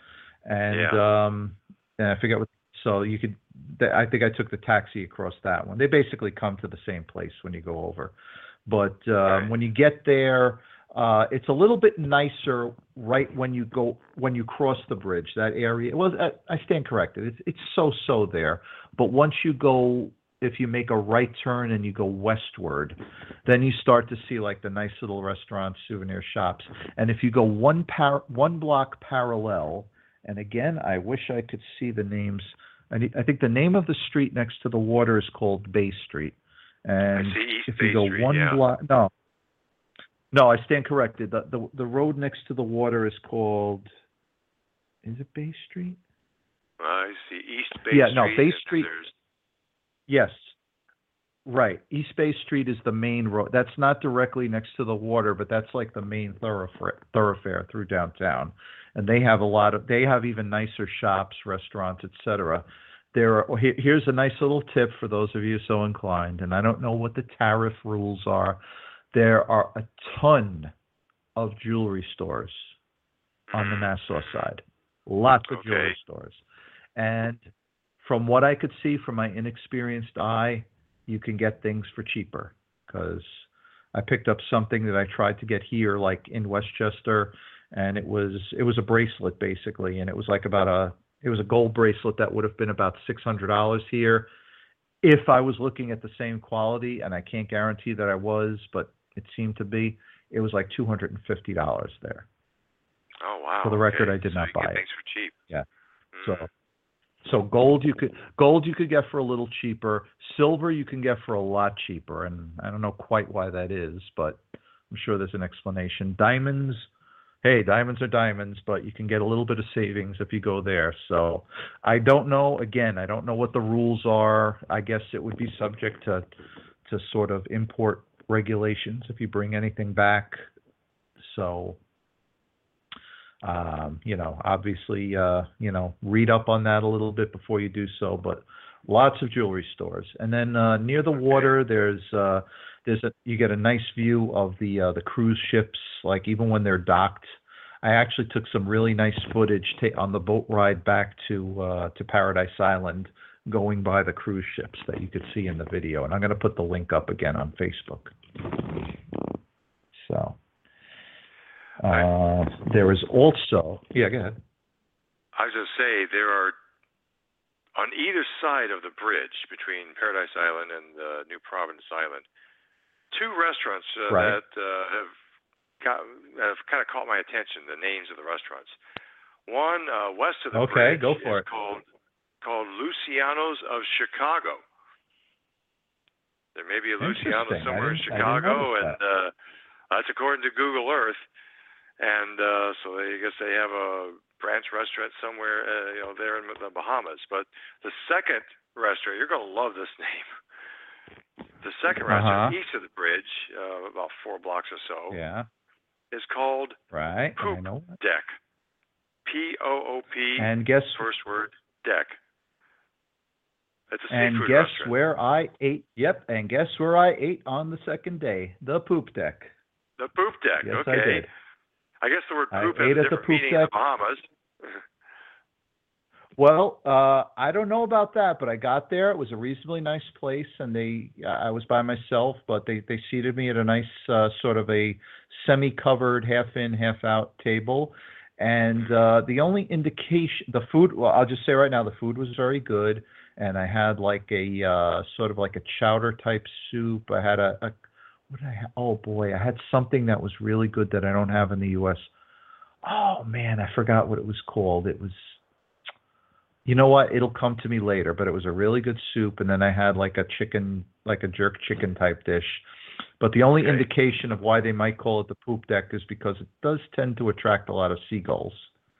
And and I forget what. So you could, I think I took the taxi across that one. They basically come to the same place when you go over, but when you get there, it's a little bit nicer right when you cross the bridge. That area, well, I stand corrected. It's so there, but once you go. If you make a right turn and you go westward, then you start to see like the nice little restaurants, souvenir shops. And if you go one block parallel, and again, I wish I could see the names. I think the name of the street next to the water is called Bay Street. And I see East if Bay you go Street, one block, no, I stand corrected. The road next to the water is called. Is it Bay Street? I see East Bay Street. Yeah, no, Bay Street. Yes, right. East Bay Street is the main road. That's not directly next to the water, but that's like the main thoroughfare through downtown. And they have even nicer shops, restaurants, etc. Here's a nice little tip for those of you so inclined, and I don't know what the tariff rules are. There are a ton of jewelry stores on the Nassau side. Lots of jewelry stores. And from what I could see from my inexperienced eye, you can get things for cheaper because I picked up something that I tried to get here, like in Westchester, and it was a bracelet basically, and it was like it was a gold bracelet that would have been about $600 here if I was looking at the same quality, and I can't guarantee that I was, but it seemed to be. It was like $250 there. Oh wow! For the record, I did not buy it. Things for cheap. Yeah. So gold you could get for a little cheaper. Silver you can get for a lot cheaper, and I don't know quite why that is, but I'm sure there's an explanation. Diamonds are diamonds, but you can get a little bit of savings if you go there. So I don't know. Again, I don't know what the rules are. I guess it would be subject to sort of import regulations if you bring anything back. So. Obviously, read up on that a little bit before you do so, but lots of jewelry stores. And then near the water, you get a nice view of the cruise ships, like even when they're docked. I actually took some really nice footage on the boat ride back to Paradise Island, going by the cruise ships that you could see in the video. And I'm going to put the link up again on Facebook. So. There is also, go ahead. I was going to say, there are, on either side of the bridge between Paradise Island and New Providence Island, two restaurants that have kind of caught my attention, the names of the restaurants. One west of the bridge go for is called Luciano's of Chicago. There may be a Luciano somewhere in Chicago, and that's according to Google Earth. And so I guess they have a branch restaurant somewhere, there in the Bahamas. But the second restaurant, you're going to love this name. The second restaurant east of the bridge, about 4 blocks or so, is called Poop I know. Deck. P-O-O-P. And guess first word deck. It's a and seafood guess restaurant. where I ate? Yep, and guess where I ate on the second day? The Poop Deck. The Poop Deck. Yes, okay. I did. I guess the word poop I has ate a at the different Poop meaning in the Deck. Bahamas. Well, I don't know about that, but I got there. It was a reasonably nice place, and I was by myself, but they seated me at a nice sort of a semi-covered, half-in, half-out table. And the only indication, the food, well, I'll just say right now, the food was very good, and I had like a sort of like a chowder type soup. I had what did I have? Oh boy, I had something that was really good that I don't have in the U.S. Oh man, I forgot what it was called. It was, you know what? It'll come to me later, but it was a really good soup, and then I had like a chicken, like a jerk chicken type dish. But the only indication of why they might call it the Poop Deck is because it does tend to attract a lot of seagulls.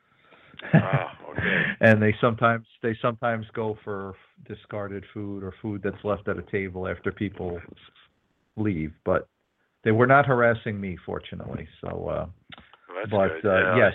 Okay. And they sometimes go for discarded food or food that's left at a table after people leave. But they were not harassing me, fortunately. So, well, that's but good. yes,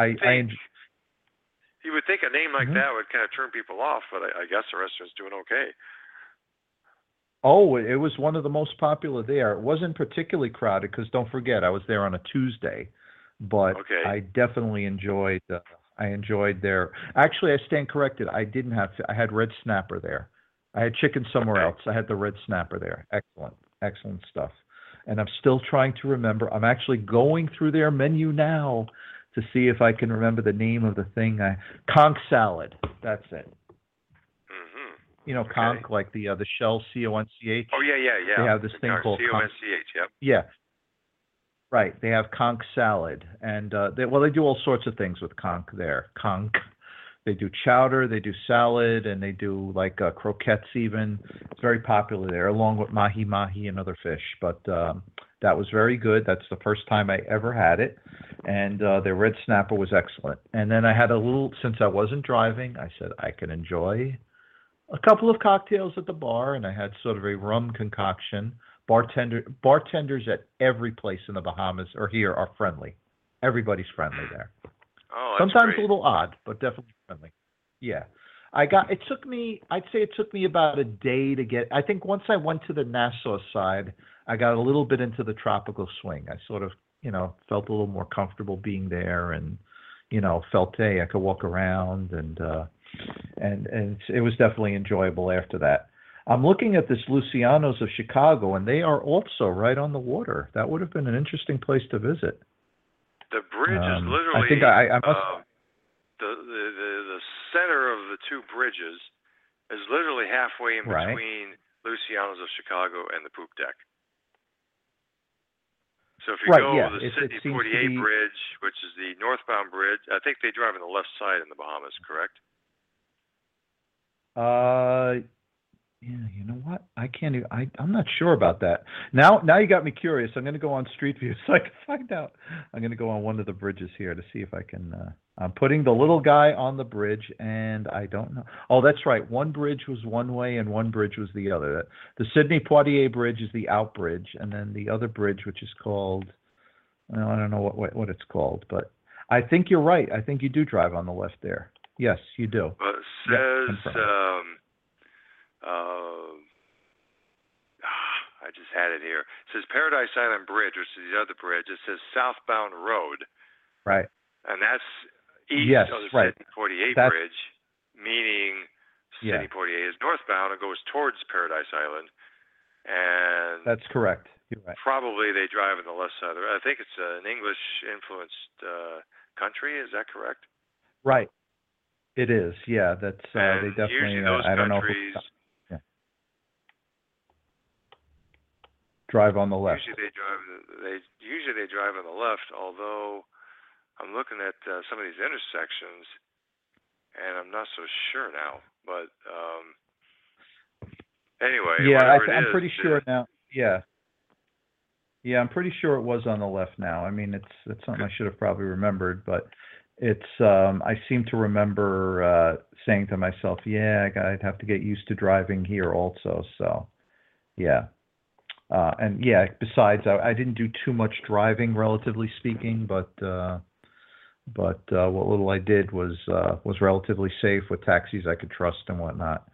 you would think a name like that would kind of turn people off, but I guess the restaurant's doing okay. Oh, it was one of the most popular there. It wasn't particularly crowded because don't forget, I was there on a Tuesday, but I definitely enjoyed. I enjoyed their. Actually, I stand corrected. I didn't have. I had red snapper there. I had chicken somewhere else. I had the red snapper there. Excellent stuff. And I'm still trying to remember. I'm actually going through their menu now to see if I can remember the name of the thing. Conch salad. That's it. You know, conch, like the shell, C-O-N-C-H. Oh, yeah. They have this thing called C-O-N-C-H, yep. Yeah. Right. They have conch salad. And, they do all sorts of things with conch there. Conch. They do chowder, they do salad, and they do, like, croquettes even. It's very popular there, along with mahi-mahi and other fish. But that was very good. That's the first time I ever had it. And their red snapper was excellent. And then I had a little, since I wasn't driving, I said I can enjoy a couple of cocktails at the bar, and I had sort of a rum concoction. Bartenders at every place in the Bahamas or here are friendly. Everybody's friendly there. Oh, that's sometimes great. A little odd, but definitely friendly. Yeah. I'd say it took me about a day to get, I think once I went to the Nassau side, I got a little bit into the tropical swing. I sort of, felt a little more comfortable being there and, felt, hey, I could walk around and it was definitely enjoyable after that. I'm looking at this Luciano's of Chicago, and they are also right on the water. That would have been an interesting place to visit. The bridge is literally, I think I must. The center of the two bridges is literally halfway in between Luciano's of Chicago and the Poop Deck. So if you go the Sydney 48 Bridge, which is the northbound bridge, I think they drive on the left side in the Bahamas, correct? Yeah, you know what? I can't even, I'm not sure about that. Now you got me curious. I'm going to go on Street View so I can find out. I'm going to go on one of the bridges here to see if I can, I'm putting the little guy on the bridge, and I don't know. Oh, that's right. One bridge was one way and one bridge was the other. The Sydney Poitiers Bridge is the out bridge, and then the other bridge, which is called, well, I don't know what it's called, but I think you're right. I think you do drive on the left there. Yes, you do. Well, it says, I just had it here. It says Paradise Island Bridge, which is the other bridge. It says southbound road. Right. And that's east of the Sydney 48 Bridge, meaning Sydney 48 is northbound and goes towards Paradise Island. And that's correct. You're right. Probably they drive on the left side. I think it's an English-influenced country. Is that correct? Right. It is. Yeah. That's they definitely. Usually those I don't countries know. Drive on the left. Usually they drive on the left. Although I'm looking at some of these intersections, and I'm not so sure now. But anyway, I'm pretty sure now. Yeah, I'm pretty sure it was on the left now. I mean, it's something I should have probably remembered, but it's. I seem to remember saying to myself, "Yeah, I'd have to get used to driving here also." So, yeah. And yeah, besides, I didn't do too much driving, relatively speaking, but what little I did was relatively safe with taxis I could trust and whatnot.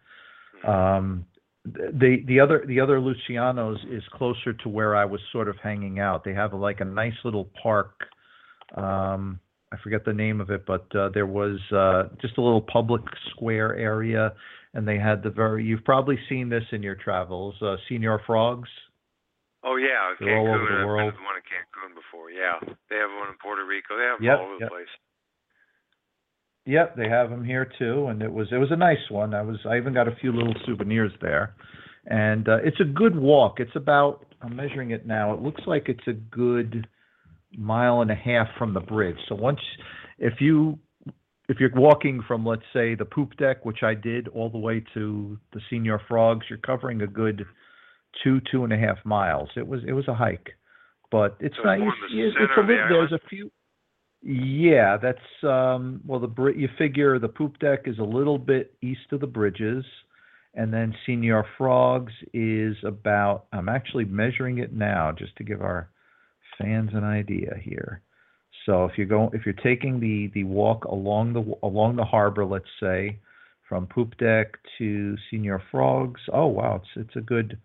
The other Luciano's is closer to where I was sort of hanging out. They have like a nice little park. I forget the name of it, but there was just a little public square area, and they had you've probably seen this in your travels, Senior Frogs. Oh yeah, They're all over Cancun. the I've world. been to one in Cancun before. Yeah, they have one in Puerto Rico. They have them Yep, all over the place. Yep, they have them here too, and it was a nice one. I even got a few little souvenirs there, and it's a good walk. It's about, I'm measuring it now. It looks like it's a good mile and a half from the bridge. So if you're walking from, let's say, the poop deck, which I did, all the way to the Senior Frogs, you're covering a good 2.5 miles. It was a hike, but it's So nice. it's more in the center of the island? There's a few. Yeah, that's you figure the poop deck is a little bit east of the bridges, and then Senior Frogs is about, I'm actually measuring it now just to give our fans an idea here. So if you're taking the walk along the harbor, let's say, from poop deck to Senior Frogs, oh wow, it's a good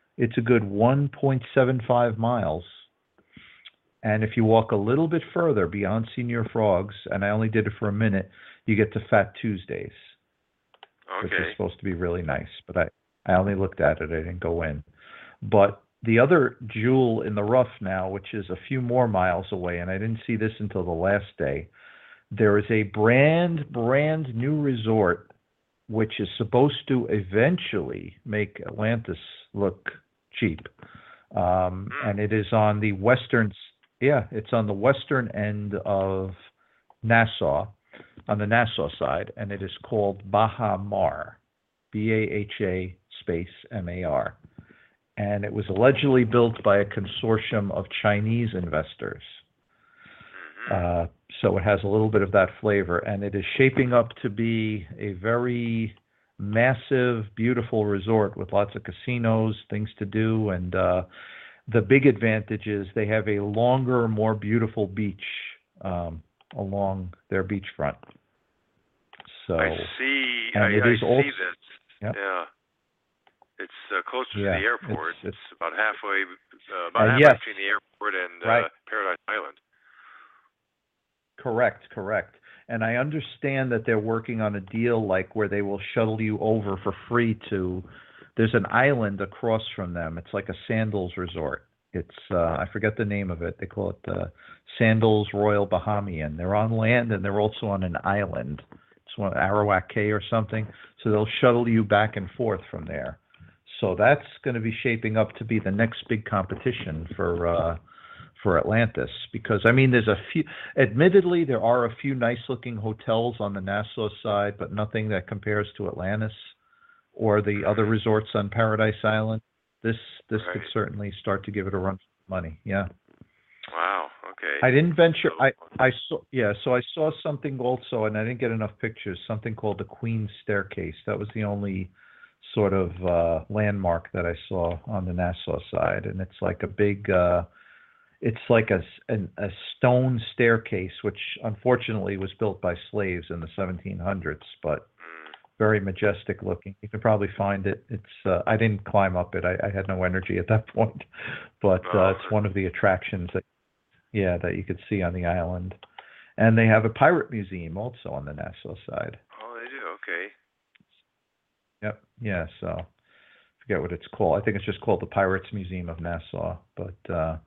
1.75 miles. And if you walk a little bit further beyond Senior Frogs, and I only did it for a minute, you get to Fat Tuesdays, which is supposed to be really nice. But I only looked at it. I didn't go in. But the other jewel in the rough now, which is a few more miles away, and I didn't see this until the last day, there is a brand new resort which is supposed to eventually make Atlantis look cheap. And it is on the western it's on the western end of Nassau, on the Nassau side, and it is called Baha Mar, BAHA space MAR. And it was allegedly built by a consortium of Chinese investors. So it has a little bit of that flavor, and it is shaping up to be a very massive, beautiful resort with lots of casinos, things to do, and the big advantage is they have a longer, more beautiful beach along their beachfront. So I see. And I see this. Yep. Yeah. It's closer to the airport. It's about halfway between the airport and Paradise Island. Correct. And I understand that they're working on a deal like where they will shuttle you over for free to, there's an island across from them. It's like a Sandals resort. It's, I forget the name of it. They call it the Sandals Royal Bahamian. They're on land and they're also on an island. It's one Arawak Cay or something. So they'll shuttle you back and forth from there. So that's going to be shaping up to be the next big competition for Atlantis, because I mean, there's a few. Admittedly, there are a few nice-looking hotels on the Nassau side, but nothing that compares to Atlantis or the other resorts on Paradise Island. This could certainly start to give it a run for money. Yeah. Wow. Okay. I didn't venture. I saw. Yeah. So I saw something also, and I didn't get enough pictures. Something called the Queen's Staircase. That was the only sort of landmark that I saw on the Nassau side, and it's like a big. It's like a stone staircase, which unfortunately was built by slaves in the 1700s, but very majestic looking. You can probably find it. It's I didn't climb up it. I had no energy at that point, but it's one of the attractions that you could see on the island. And they have a pirate museum also on the Nassau side. Oh, they do. Okay. Yep. Yeah. So I forget what it's called. I think it's just called the Pirates Museum of Nassau, but.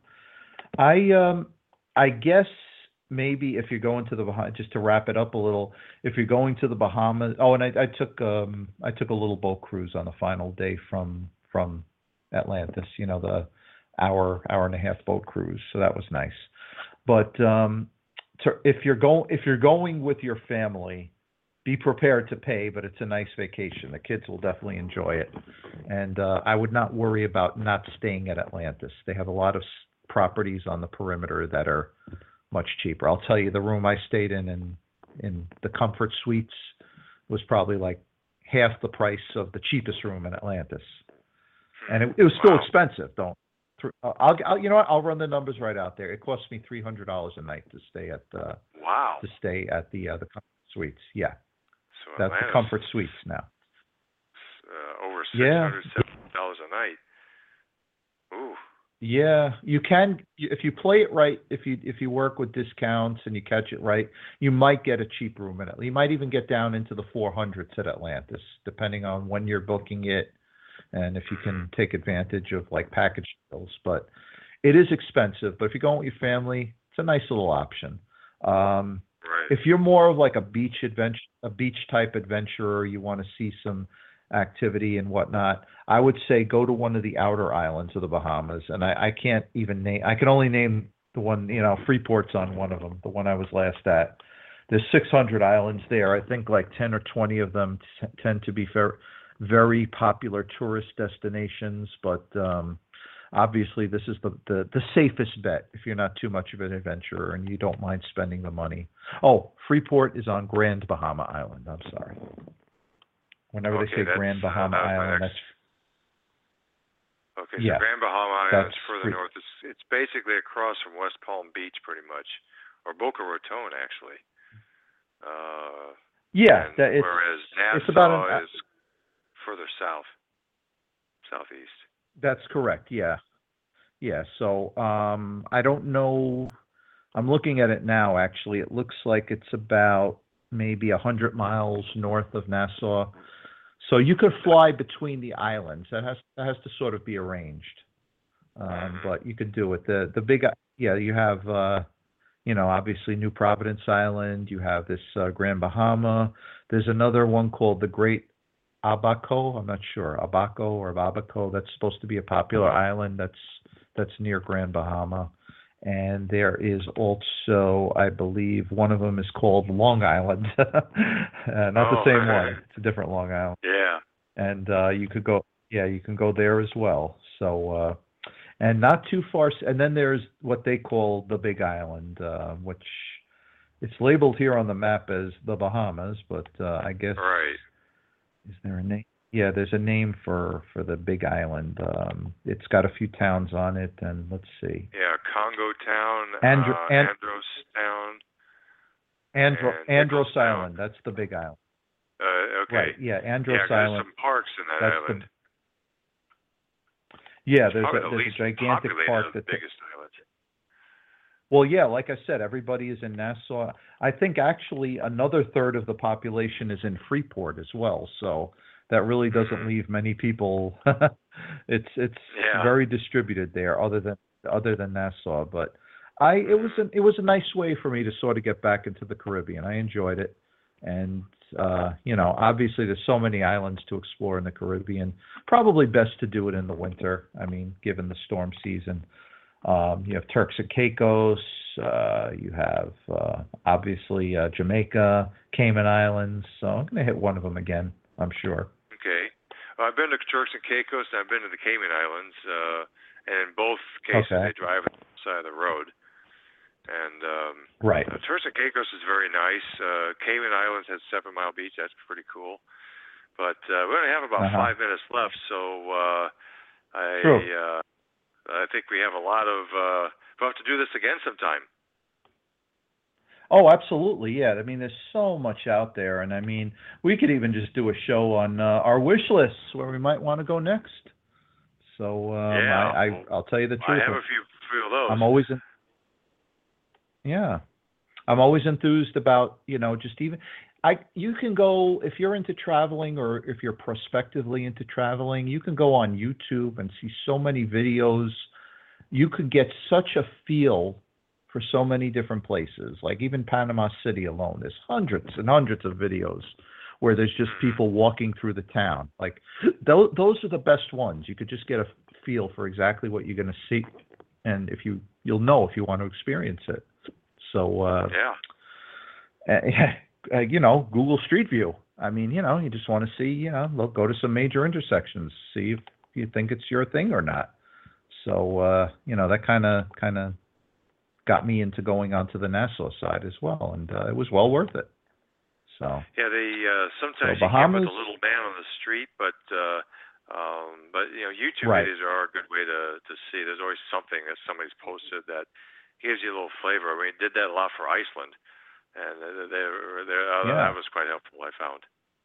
I guess maybe if you're going to the Bahamas, just to wrap it up a little, if you're going to the Bahamas, and I took a little boat cruise on the final day from Atlantis, the hour and a half boat cruise, so that was nice. But if you're going with your family, be prepared to pay, but it's a nice vacation. The kids will definitely enjoy it, and I would not worry about not staying at Atlantis. They have a lot of properties on the perimeter that are much cheaper. I'll tell you, the room I stayed in the Comfort Suites was probably like half the price of the cheapest room in Atlantis, and it was still expensive. You know what? I'll run the numbers right out there. It costs me $300 a night to stay at the Wow. the Comfort Suites. Yeah, So that's the Atlanta's Comfort Suites now. over Yeah, $670 a night. Ooh. yeah. You can if you play it right. If you work with discounts and you catch it right, you might get a cheap room in it. You might even get down into the 400s at Atlantis, depending on when you're booking it and if you can take advantage of like package deals. But it is expensive. But if you're going with your family, it's a nice little option. Right. If you're more of like a beach type adventurer, you want to see some activity and whatnot, I would say go to one of the outer islands of the Bahamas. And I can't even name. I can only name the one. Freeport's on one of them. The one I was last at. There's 600 islands there. I think like 10 or 20 of them tend to be very popular tourist destinations, but obviously this is the safest bet if you're not too much of an adventurer and you don't mind spending the money. Oh, Freeport is on Grand Bahama Island. I'm sorry. Whenever they say Grand Bahama Island, that's... Okay, so Grand Bahama Island is further north. It's basically across from West Palm Beach, pretty much, or Boca Raton, actually. Whereas Nassau is further southeast. That's correct. Yeah. So I don't know. I'm looking at it now. Actually, it looks like it's about maybe 100 miles north of Nassau. So you could fly between the islands. That has to sort of be arranged. But you could do it. The big you have obviously New Providence Island. You have this Grand Bahama. There's another one called the Great Abaco. I'm not sure, Abaco or Abaco. That's supposed to be a popular island that's near Grand Bahama. And there is also, I believe, one of them is called Long Island. Not the same one. It's a different Long Island. Yeah. And you can go there as well. So, and not too far. And then there's what they call the Big Island, which it's labeled here on the map as the Bahamas, but I guess. Right. Is there a name? Yeah, there's a name for the Big Island. It's got a few towns on it, and let's see. Yeah, Congo Town, Andros Town. Andros Island. That's the Big Island. Okay. Right. Yeah, Andros There's Island. some parks in that island. There's a gigantic park that's the biggest island. Well, yeah, like I said, everybody is in Nassau. I think actually another third of the population is in Freeport as well. So that really doesn't leave many people. It's very distributed there, other than Nassau. But it was a nice way for me to sort of get back into the Caribbean. I enjoyed it, and obviously there's so many islands to explore in the Caribbean. Probably best to do it in the winter. I mean, given the storm season. You have Turks and Caicos. You have obviously Jamaica, Cayman Islands. So I'm going to hit one of them again, I'm sure. Okay. I've been to Turks and Caicos, and I've been to the Cayman Islands. And in both cases, they drive on the side of the road. And right. Turks and Caicos is very nice. Cayman Islands has 7 Mile Beach. That's pretty cool. But we only have about 5 minutes left, so I think we have a lot of. We'll have to do this again sometime. Oh, absolutely, yeah. I mean, there's so much out there, and I mean, we could even just do a show on our wish lists where we might want to go next. So I'll tell you the truth. I have a few of those. I'm always enthused about just even. You can go, if you're into traveling or if you're prospectively into traveling, you can go on YouTube and see so many videos. You could get such a feel for so many different places, like even Panama City alone. There's hundreds and hundreds of videos where there's just people walking through the town. Like those are the best ones. You could just get a feel for exactly what you're going to see. And you'll know if you want to experience it. So, Google Street View. I mean, you just want to see, go to some major intersections, see if you think it's your thing or not. So, that kind of got me into going onto the Nassau side as well, and it was well worth it. So yeah, sometimes Bahamas, you get with a little man on the street, but But YouTube Right. videos are a good way to see. There's always something that somebody's posted that gives you a little flavor. I mean, did that a lot for Iceland, and that was quite helpful, I found.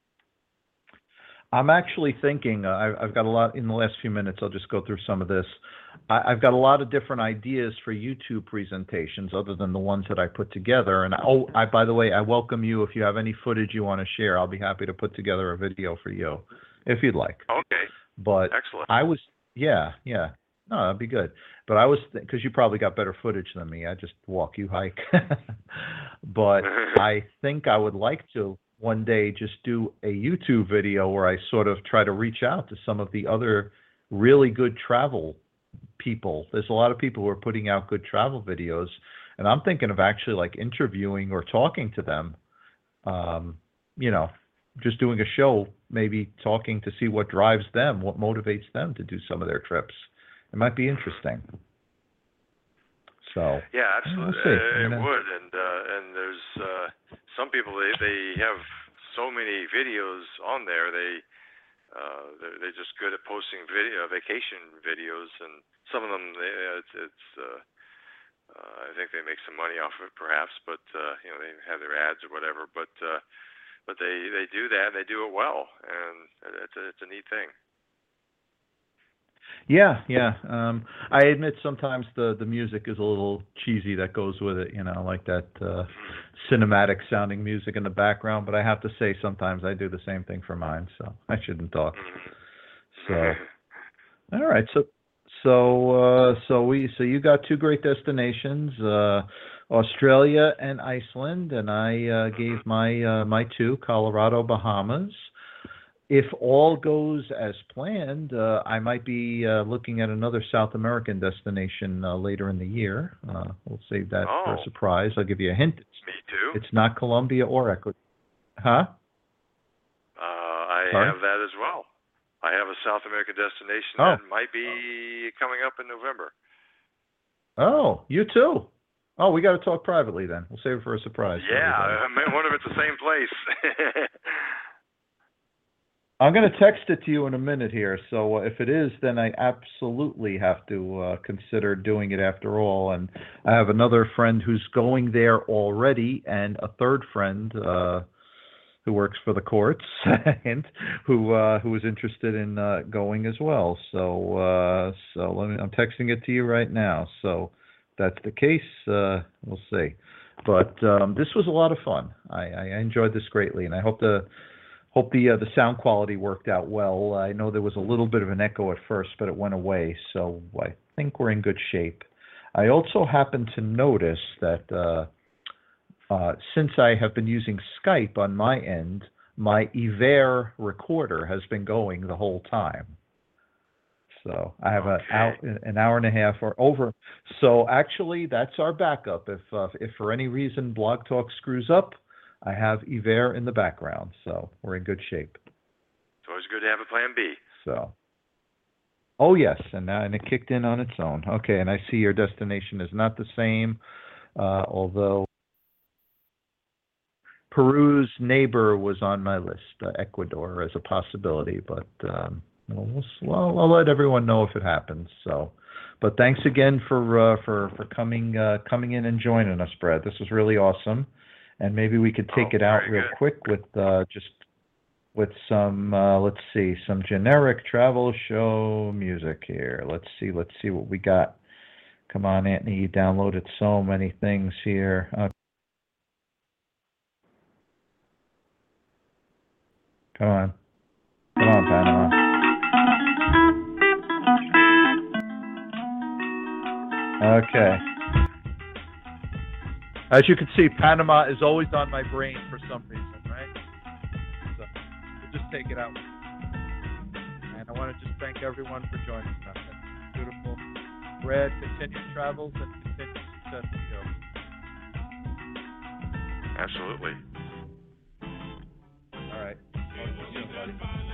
I'm actually thinking, I've got a lot in the last few minutes. I'll just go through some of this. I've got a lot of different ideas for YouTube presentations other than the ones that I put together. And by the way, I welcome you. If you have any footage you want to share, I'll be happy to put together a video for you if you'd like. Okay. But excellent. yeah. No, that'd be good. But I was, because you probably got better footage than me. I just walk, you hike. But I think I would like to one day just do a YouTube video where I sort of try to reach out to some of the other really good travel people. There's a lot of people who are putting out good travel videos, and I'm thinking of actually like interviewing or talking to them. Just doing a show, maybe talking to see what drives them, what motivates them to do some of their trips. It might be interesting. So yeah, absolutely, it would. And there's some people they have so many videos on there. They're just good at posting vacation videos, and some of them I think they make some money off of it, perhaps, but they have their ads or whatever. But they do that, and they do it well, and it's a neat thing. Yeah. I admit sometimes the music is a little cheesy that goes with it, like that cinematic sounding music in the background. But I have to say, sometimes I do the same thing for mine, so I shouldn't talk. So, all right. So you got two great destinations, Australia and Iceland, and I gave my two, Colorado, Bahamas. If all goes as planned, I might be looking at another South American destination later in the year. We'll save that for a surprise. I'll give you a hint. Me too. It's not Colombia or Ecuador. Huh? I have that as well. I have a South American destination that might be coming up in November. Oh, you too? Oh, we got to talk privately then. We'll save it for a surprise. Yeah, I wonder if it's the same place. I'm going to text it to you in a minute here. So if it is, then I absolutely have to consider doing it after all. And I have another friend who's going there already, and a third friend who works for the courts and who is interested in going as well. So I'm texting it to you right now. So if that's the case, we'll see. But this was a lot of fun. I enjoyed this greatly, and I hope the sound quality worked out well. I know there was a little bit of an echo at first, but it went away, so I think we're in good shape. I also happened to notice that since I have been using Skype on my end, my Iver recorder has been going the whole time. So I have an hour and a half or over. So actually, that's our backup. If for any reason Blog Talk screws up, I have Iver in the background, so we're in good shape. It's always good to have a plan B. So, oh yes, and it kicked in on its own. Okay, and I see your destination is not the same, although Peru's neighbor was on my list, Ecuador, as a possibility. But I'll let everyone know if it happens. So, but thanks again for coming in and joining us, Brad. This was really awesome. And maybe we could take it out real quick with some let's see, some generic travel show music here. Let's see what we got. Come on, Anthony, you downloaded so many things here. Come on, Panama. Okay. As you can see, Panama is always on my brain for some reason, right? So we'll just take it out. And I want to just thank everyone for joining us. That's beautiful. Brad, continued travels and continued success to you. Absolutely. All right. Talk to you soon, buddy.